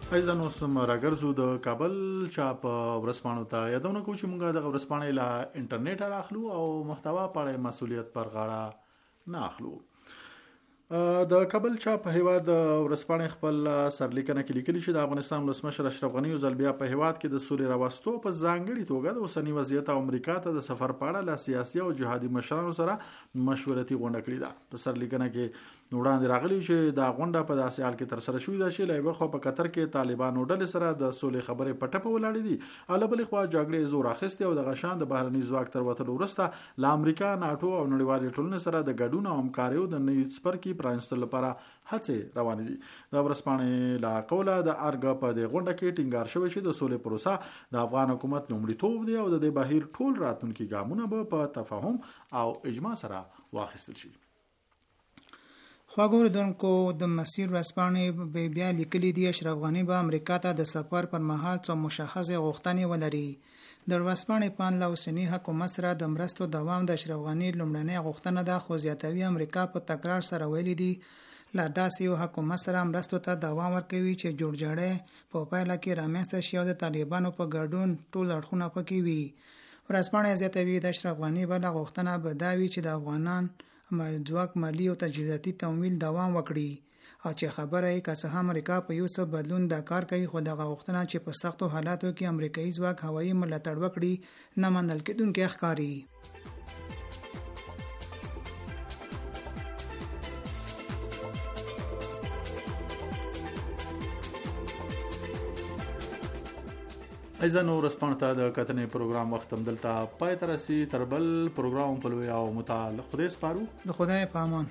ایزه نو سم راګرځو د کابل چاپ ورسپانو ته یادونه کوم چې موږ د ورسپانې لا انټرنیټ راخلو او محتوا په مسولیت پر غاړه نه اخلو. د کابل چاپ په هیواد ورسپانې خپل سرلیکنه کې لیکلي چې د افغانستان ولسمشر اشرف غنی یو ځل بیا په هیواد کې د سولې راوستو په ځانګړي توګه د اوسنی وضعیت او امریکا ته د سفر په اړه له سیاسي او جهادي مشرانو سره مشورتي غونډه کړې ده. په سرلیکنه کې وړاندې راغلی چې دا غونډه په داسې حال کې ترسره شوې ده چې له یوه خوا په قطر کې طالبانو ډلې سره د سولې خبرې په ټپه ولاړې دي او له بلې خوا جګړې زور اخیستې او دغه شان د بهرني ځواک تر وتلو وروسته له امریکا ناټو او نړیوالې ټولنې سره د ګډون او همکاریو د نوي څپرکي پرانیستلو لپاره هڅې روانې دي. د ورسپانې لا قوله د ارګ په دې غونډه کې ټینګار شوی چې د سولې پروسه د افغان حکومت لومړیتوب دی او د دې بهیر ټول راتلونکي ګامونه به په تفاهم او اجماع سره واخیستل شي. خواګوردونکو د مسیر ورسپانې به بیا لیکلي دي اشرف غنی به امریکا ته د سفر پر مهال څو مشخصه غوښتنې ولري. د ورسپانې پان له اوسني حکومت سره د مرستو دوام د اشرف غنی لومړنۍ غوښتنه ده، خو زیاتوي امریکا په تکرار سره ویلي دي لا داسې یو حکومت سره مرستو ته دوام ورکوي چې جوړجاړی په پایله کې رامنځته شي او د طالبانو په ګډون ټول اړخونه پکې وي. ورسپانې زیاتوي د اشرف غنی بله غوښتنه به دا وي چې د افغانان ځواک مالی او تجهیزاتي تمویل دوام وکړي او چې خبره یې که څه هم امریکا په یو څه بدلون دا کار کوي، خو دغه غوښتنه چې په سختو حالاتو کې امریکایي ځواک هوایي ملاتړ وکړي نه منل کېدونکی ښکاري. ایزانو ورسپانو ته د کتنې پروګرام وخت هم دلته پای ته رسي. تر بل پروګرام په لوی او متعال خدای سپارو. د خدای په امان.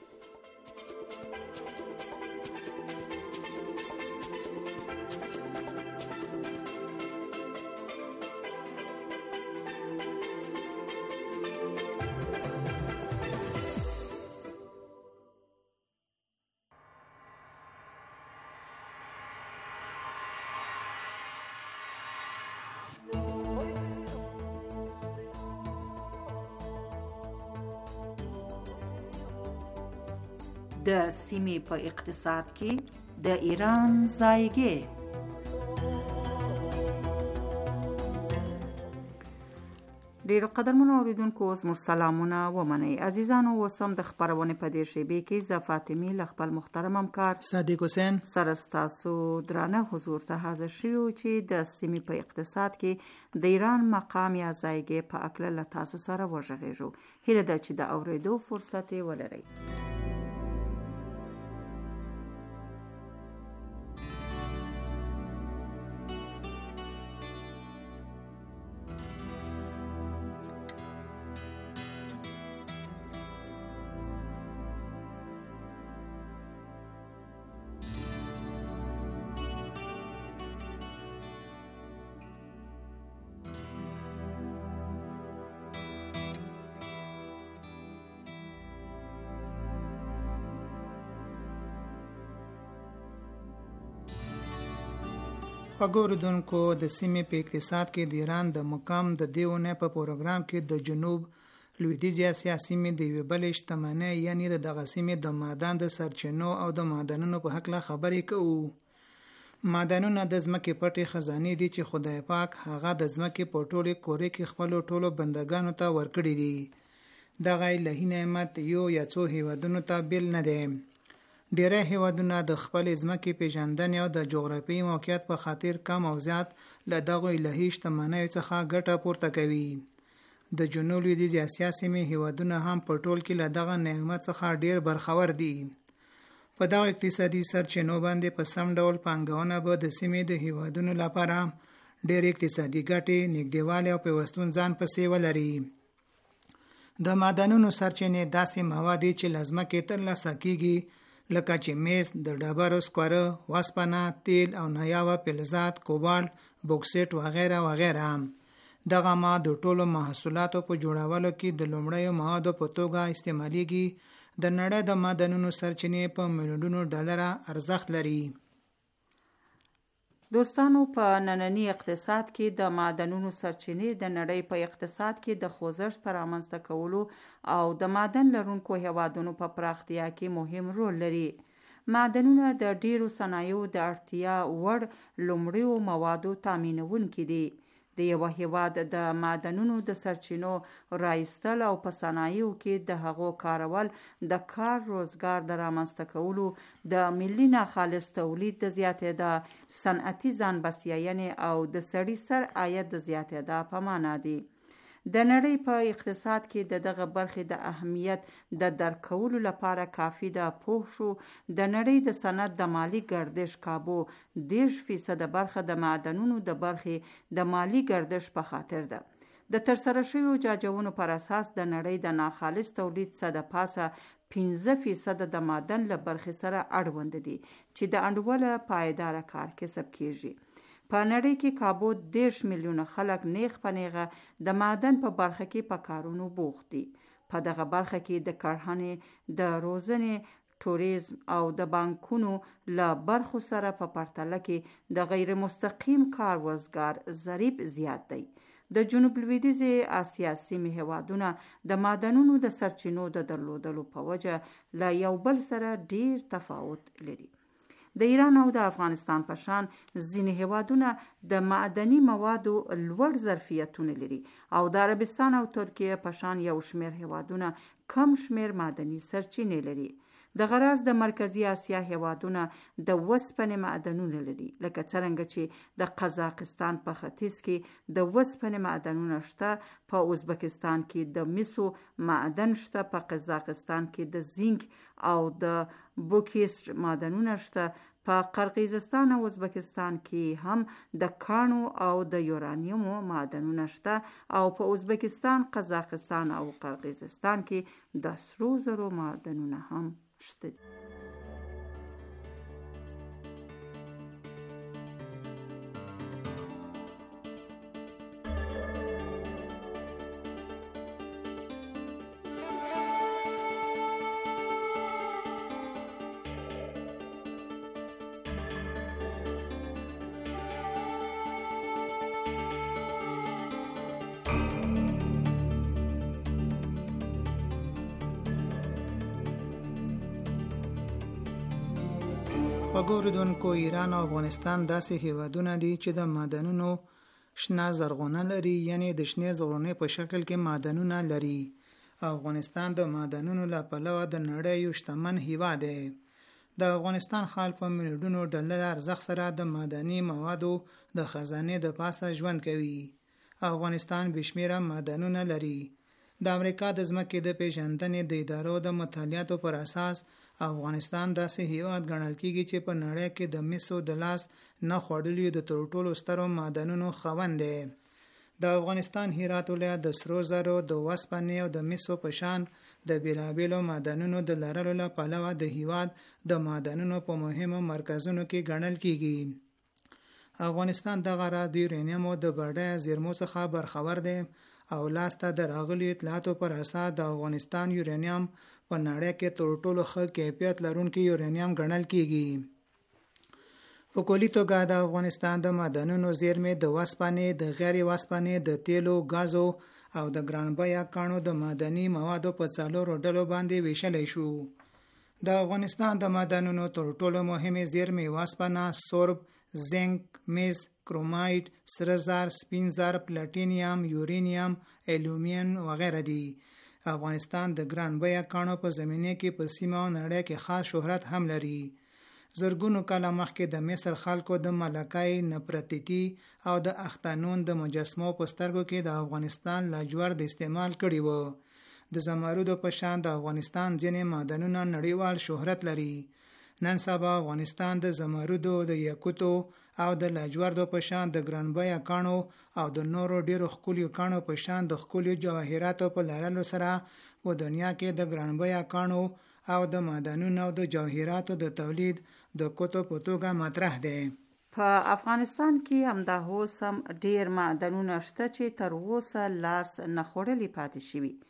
د سیمې په اقتصاد کې د ایران ځایګي. ډیرو قدرمنو اوریدونکو زموږ سلامونه ومنئ. عزیزانو اوسم د خبرونې په دې شیبې کې زه فاطمې له خپل محترم همکار صادق حسین سره ستاسو درانه حضور ته حاضر شوو چې د سیمې په اقتصاد کې د ایران مقام یا ځایګي په اړه له تاسو سره وغږیږو. هیله ده چې د اوریدو فرصت ولرئ. خواګوردونکو د سیمې په اقتصاد کې د ایران د مقام د دیونه په پروګرام کې د جنوب لویدیځ اسیا سیمې د یوې بلې شتمنۍ یعنی د دغه سیمې د معدن د سرچینو او د معدنونو په هکله خبرې کوو. معدنونه د ځمکې پټې خزانې دي چې خدای پاک هغه د ځمکې په ټولې کورې کې خپلو ټولو بندګانو ته ورکړي دي. دغه الهي نعمت یو یا څو هیوادونو ته بیل نه دی. ډیری هیوادونه د خپل ځمکې پیژندنې او د جغرافیایي موقعیت په خاطر کم او زیات له دغو الهي شتمنیو څخه ګټه پورته کوي. د جنوب لویدیځ اسیا سیمې هیوادونه هم په ټول کې له دغه نعمت څخه ډیر برخور دي. په دغه اقتصادي سرچینو باندې په سم ډول پانګونه به د سیمې د هیوادونو لپاره ډیر اقتصادي ګټې، نږدېوالی او پیوستون ځان پسې ولري. د معدنونو سرچینې داسې مواد دي چې له ځمکې ترلاسه کیږي لکه چې مس، د ډبرو سکاره، وسپنه، تیل او نایابه فلزات، کوبالت، بوکسیټ وغیره وغیره. دغه مواد د ټولو محصولاتو په جوړولو کې د لومړیو موادو په توګه استعمالیږي. د نړۍ د معدنونو سرچینې په میلیونونو ډالره ارزښت لري. دوستانو، په نننی اقتصاد کې د معدنونو سرچینې د نړۍ په اقتصاد کې د خوځښت پر رامنځته کولو او د معدن لرونکو هیوادونو په پراختیا کې مهم رول لري. معدنونه د ډیرو صنایعو د اړتیا وړ لومړیو موادو تامینونکي دي. د یو هیواد د معدنونو د سرچینو رایستل او په صنایعو کې د هغو کارول د کار روزګار د رامنځته کولو، د ملي ناخالص تولید د زیاتېدا، صنعتي ځان بسیاینې او د سړي سر عاید د زیاتېدا په معنا دي. د نړۍ په اقتصاد کې د دغه برخې د اهمیت د درک کولو لپاره کافي ده پوه شو د نړۍ د صنعت د مالی گردش کابو 10% برخه د معدنونو د برخې د مالی گردش په خاطر ده. د ترسره شویو جاجونو پر اساس د نړۍ د ناخالص تولید څخه د پاسه 15% د معدن له برخې سره اړوند دي چې د انډوله پایدار کار کسب کیږي. په نړۍ کې کابو 10 میلیونه خلک نیغ په نیغه د معدن په برخه کې په کارونو بوخت دي. په دغه برخه کې د کرهڼې، د روزنې، توریزم او د بانکونو له برخو سره په پرتله کې د غیر مستقیم کار وزګار ضریب زیات دی. د جنوب لویدیځ آسیا سیمې هیوادونه د معدنونو د سرچینو د درلودلو په وجه له یو بل سره ډیر تفاوت لري. د ایران او د افغانستان په شان ځینې هیوادونه د معدني موادو لوړ ظرفیتونه لري او د عربستان او ترکیه په شان یو شمیر هیوادونه کم شمیر معدني سرچینې لري. د غرض د مرکزی آسیا هیوادونه د وسپنې معدنونه لري، لکه څرنګه چې د قزاقستان په ختیځ کې د وسپنې معدنونه شته، په ازبکستان کې د مسو معدن شته، په قزاقستان کې د زینک او د بوکیسټ معدنونه شته، په قرقیزستان او ازبکستان کې هم د کانو او د یورانیوم معدنونه شته او په ازبکستان، قزاقستان او قرقیزستان کې د سرو زرو معدنونه هم شته دي. وګوردونکو ایران او افغانستان داسې هیوادونه دي چې د معدنونو شنه زرغونه لري، یعنی د شنې زرغونې په شکل کې معدنونه لري. افغانستان د معدنونو له پلوه د نړۍ یو شتمن هیواد دی. د افغانستان خلک په میلیونونو ډالر ارزښت سره د معدني موادو د خزانې د پاسه ژوند کوي. افغانستان بشمیره معدنونه لري. د امریکا د ځمکې د پیژندنې د ادارو د مطالعاتو پر اساس افغانستان داسې هیواد ګڼل کیږي چې په نړۍ کې د مسو د لاس نه خوړلیو د تر ټولو سترو معدنونو خاوند دی. د افغانستان هرات ولایت د سرو زرو، د وسپنې او د مسو په شان د بیلابیلو معدنونو د لرلو له پلوه د هیواد د معدنونو په مهمو مرکزونو کې ګڼل کیږي. افغانستان دغه راز د یورانیوم د بډایه زیرمو څخه برخور دی او لاسته د راغلي اطلاعاتو پر اساس د افغانستان یورانیوم په نړۍ کې تر ټولو ښه کیفیت لرونکي یورانیوم ګڼل کیږي. په کلي توګه د افغانستان د معدنونو زیرمې د وسپنې، د غیر وسپنې، د تیلو، غازو او د ګران بیه کانو د معدني موادو په څلورو ډلو باندې ویشلی شو. د افغانستان د معدنونو تر ټولو مهمې زیرمې وسپنه، سرب، زنک، مس، کرومایټ، سره زر، سپین زر، پلاټینیم، یورانیم، الومینیم وغیره دي. افغانستان د ګران بیه کانو په زمینه کې په سیمه او نړۍ کې خاص شهرت هم لري. زرګونو کاله مخکې د مصر خلکو د ملکای نفرتیتی او د اختانون د مجسمو په سترګو کې د افغانستان لاجورد استعمال کړي وو. د زمرودو په شان د افغانستان ځینې معدنونه نړیوال شهرت لري. نن سبا افغانستان د زمرودو، د یاقوتو او د لاجوردو په شان د ګران بیه کانو او د نورو ډیرو ښکلیو کانو په شان د ښکلیو جواهراتو په لرلو سره په دنیا کې د ګران بیه کانو او د معدنونو او د جواهراتو د تولید د کوتو په توګه مطرح دی. په افغانستان کې همدا اوس هم ډیر معدنونه شته چې تر اوسه لاس نه خوړلي پاتې شوي.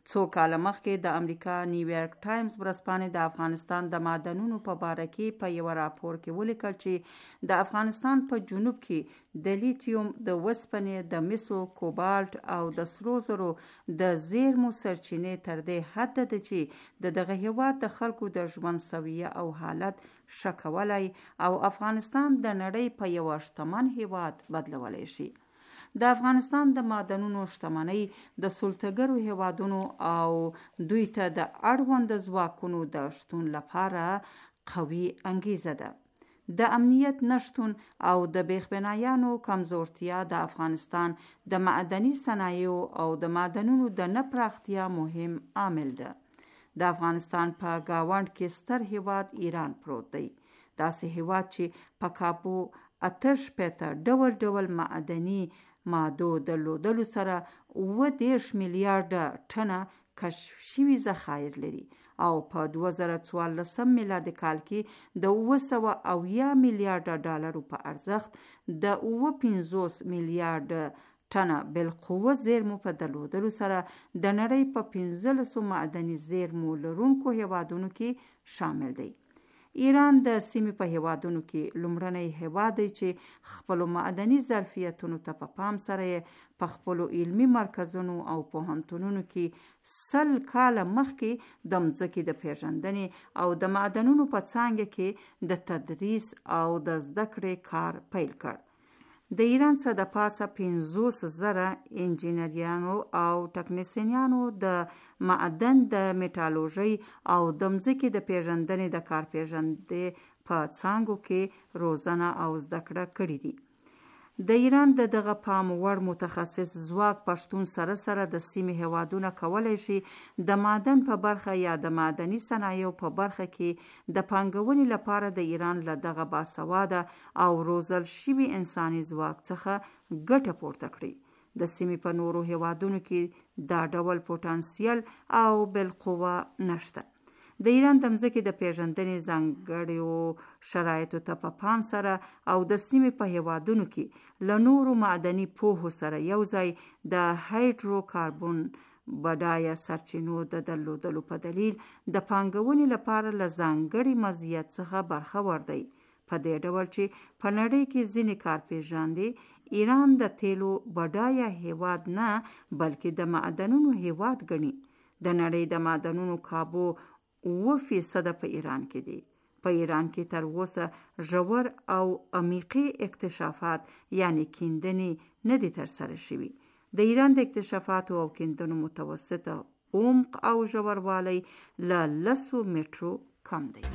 څو کال مخکې د امریکا نیویارک ټایمز ورځپاڼې د افغانستان د معدنونو په باره کې په یو راپور کې ولیکل چې د افغانستان په جنوب کې د لیتیوم، د وسپنې، د مسو، کوبالت او د سرو زرو د زیرمو سرچینې تر دې حد ده چې دغه هیواد د خلکو د ژوند سویه او حالت ښه کولی او افغانستان د نړۍ په یو شتمن هیواد بدلولی شي. د افغانستان د معدنونو شتمنۍ د سلطهګرو هیوادونو او دوی ته د اړوند ځواکونو د شتون لپاره قوي انګیزه ده. د امنیت نشتون او د بیخبنایانو کمزورتیا د افغانستان د معدني صنایعو او د معدنونو د نه پراختیا مهم عامل ده. د افغانستان په گاونډ کې ستر هیواد ایران پروت دی. داسې هیواد چې په کابو 88 ډول ډول معدني مادو درلودلو سره 30 میلیارډ ټنه کشف شوي ذخایر لري او په 2014 میلادي کال کې د 770 میلیارډ ډالرو په ارزښت د 50 میلیارډ ټنه بالقوه زیرمو په درلودلو سره د نړۍ په 15 معدني زیرمو لرونکو هیوادونو کې شامل دی. ایران د سیمې په هیوادونو کې لومړنی هیواد دی چې خپل معدني ظرفیتونو ته په پام سره په خپل علمي مرکزونو او پوهنتونونو کې 100 کال مخکې د مځکې د پیژندنې او د معدنونو په څانګه کې د تدریس او د زده کړې کار پیل کړ. د ایران څخه د پاسه 50,000 انجینریانو او ټکنیسیانو د معدن د میټالورژي او د مځکې د پیژندنې د کار پیژندې په څانګو کې روزنه او زده کړه کړې دي. د ایران دغه پام وړ متخصص ځواک پښتون سره د سیمې هیوادونه کولای شي د معدن په برخه یا د معدني صنایعو په برخه کې د پانګونې لپاره د ایران له دغه باسواده او روزل شوي انساني ځواک څخه ګټه پورته کړي. د سیمې په نورو هیوادونو کې دا ډول پوتانسیل او بالقوه نشته. د ایران د مځکې د پیژندنې ځانګړو شرایطو ته په پام سره او د سیمې په هیوادونو کې له نورو معدني پوهو سره یو ځای د هایدرو کاربن بډایه سرچینو د درلودلو په دلیل د پانګونې لپاره له ځانګړي مزیت څخه برخور دی. په دې ډول چې په نړۍ کې ځینې کارپېژاندې ایران د تیلو بډایه هیواد نه بلکې د معدنونو هیواد ګڼي. د نړۍ د معدنونو کابو 9% په ایران کې دي. په ایران کې تر اوسه ژور او عمیقي اکتشافات یعنی کیندنې نه دي ترسره شوي. د ایران د اکتشافاتو او کیندنو متوسط عمق او ژوروالی له 10 مترو کم دی.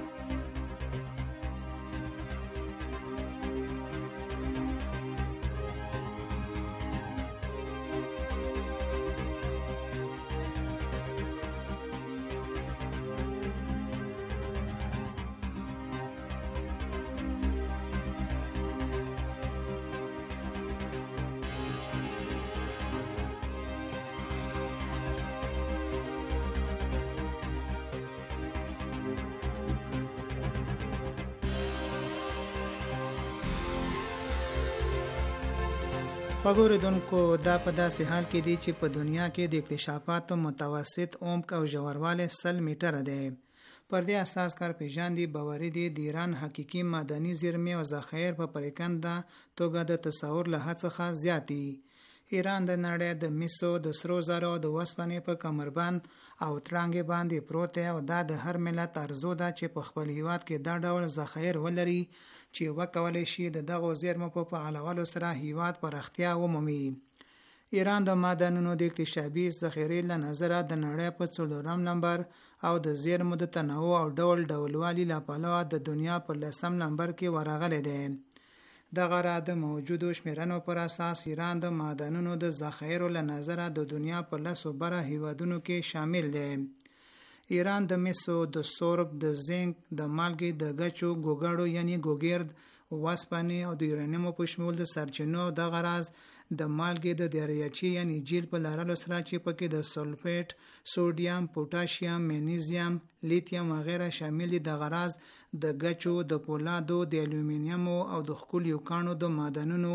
وګوریدونکو دا په داسې حال کې دی چې په دنیا کې د اکتشافاتو متوسط عمق او ژوروالی 100 میټره دی. پر دې اساس کار پیژاندې باوري دی د ایران حقیقي معدني زیرمې او ذخایر په پریکنده توګه د تصور له حد څخه زیات دي. ایران د نړۍ د مسو، د سرو زرو، د وسپنې په کمربند او ترانګې باندې پروت دی او دا د هر ملت ارزو ده چې په خپل هیواد کې دا ډول ذخایر ولري چې وکولای شي د دغو زیرمو په فعالولو سره هیواد پراختیا ومومي. ایران د معدنونو د اکتشافي ذخیرې له نظره د نړۍ په 4 نمبر او د زیرمو د تنوع او ډول ډولوالي له پلوه د دنیا په 10 نمبر کې ورغلی دی. دغه را د موجودو شمیرنو پر اساس ایران د معدنونو د ذخایرو له نظره د دنیا په 10 بره هیوادونو کې شامل دی. ایران د مسو، د سرب، د زنک، د مالګې، د ګچو، ګوګړو یعنی ګوګرد، وسپنې او د یورانیم په شمول د سرچینو د غراز د مالګې د دریاچې یعنی جیل په لرلو سره چې پکې د سلفیټ، سوډیم، پوتاشیم، مګنیزیم، لیتیم وغیرہ شامل دي. د غراز د ګچو، د پولادو، د الومینیم او د ښکلیو کانو د معدنونو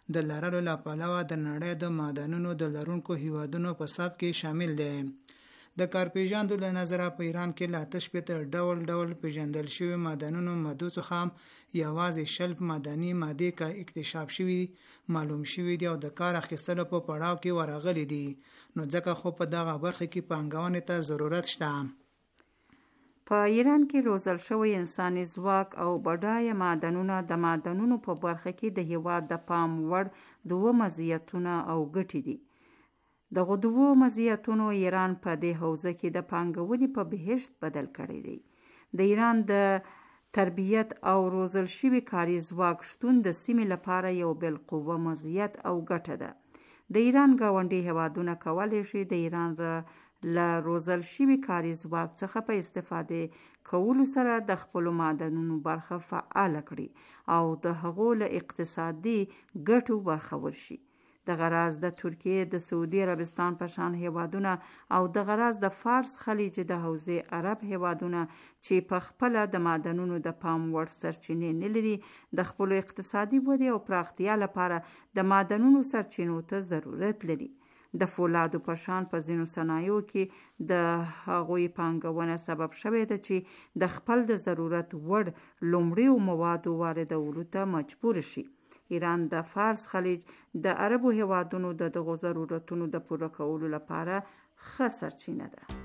د لرلو له پلوه د نړۍ د معدنونو د لرونکو هیوادونو په صف کې شامل دی. د کارپیژاندو له نظره په ایران کې له 8 ډول پیژندل شوي معدنونو مادو څخه یوازې 10 معدني مادې کا اکتشاف شوي معلوم شوي دي او د کار اخیستلو په پړاو کې ورغلي دي. نو ځکه خو په دغه برخه کې پانګونې ته ضرورت شته. په ایران کې روزل شوی انساني ځواک او بډایه معدنونه د معدنونو په برخه کې د هیواد د پام وړ دوه مزیتونه او ګټې دي. دغه دوه مزیتونو ایران په دې حوزه کې د پانګونې په بهشت بدل کړی دی. د ایران د تربیت او روزل شوي کاري ځواک شتون د سیمې لپاره یو بالقوه مزیت او ګټه ده. د ایران ګاونډي هیوادونه کولی شي د ایران له روزل شوي کاري ځواک څخه په استفاده کولو سره د خپلو معدنونو برخه فعال کړي او د هغو له اقتصادي ګټو برخور شي. د غراز د ترکیه د سعودي عربستان په شان هیوادونه او د غراز د فارس خلیج د حوزې عرب هیوادونه چې په خپل د معدنونو د پام وړ سرچینې نه لري د خپل اقتصادي ودې او پراختیا لپاره د معدنونو سرچینو ته ضرورت لري. د فولادو په شان په ځینو صنایعو کې د هغوی پانګونه سبب شوی ده چې د خپل د ضرورت وړ لومړیو موادو واردولو ته مجبور شي. ایران د فارس خلیج د عربو هیوادونو د دغو ضرورتونو د پوره کولو لپاره ښه سرچینه ده.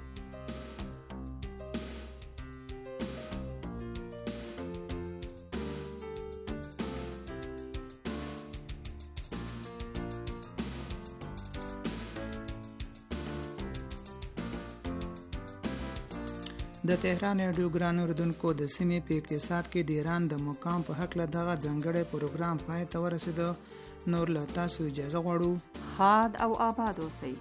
د تهران رادیو ګران اوریدونکو د سیمې په اقتصاد کې د ایران د مقام په حق له دغه ځانګړی پروګرام پای ته ورسېده. نور له تاسو اجازه غواړو. ښاد او آباد اوسئ.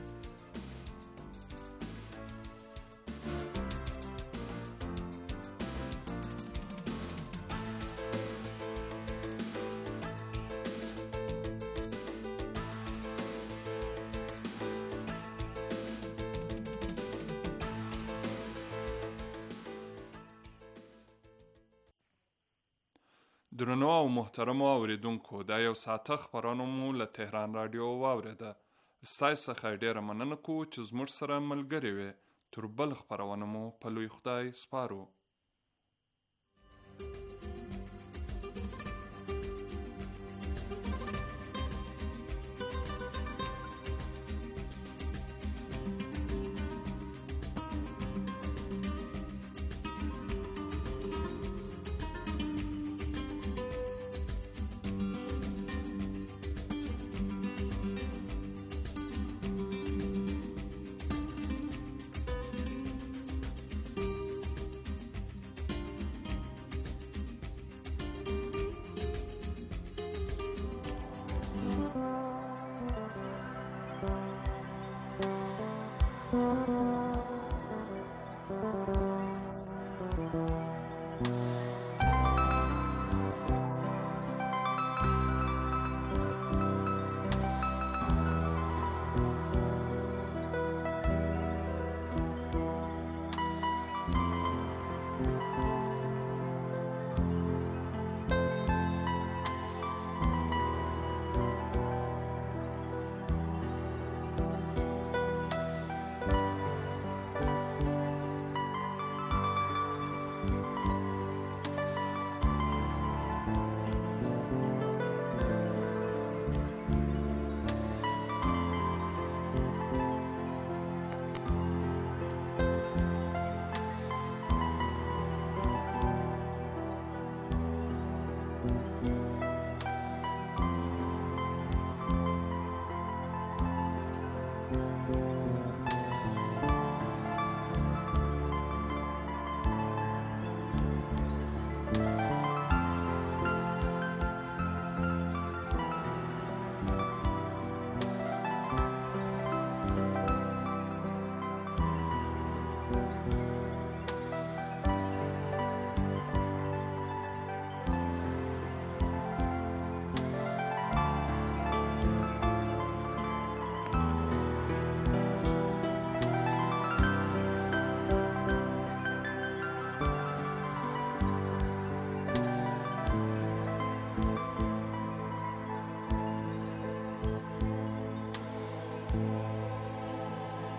درنو او محترمو اوریدونکو، دا یو ساعته خبرونه مو له تهران رادیو واورېده. ستاسو څخه ډیره مننه کوو چې زموږ سره ملګري وې. تر بل خبرونه مو په لوی خدای سپارو.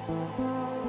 الله.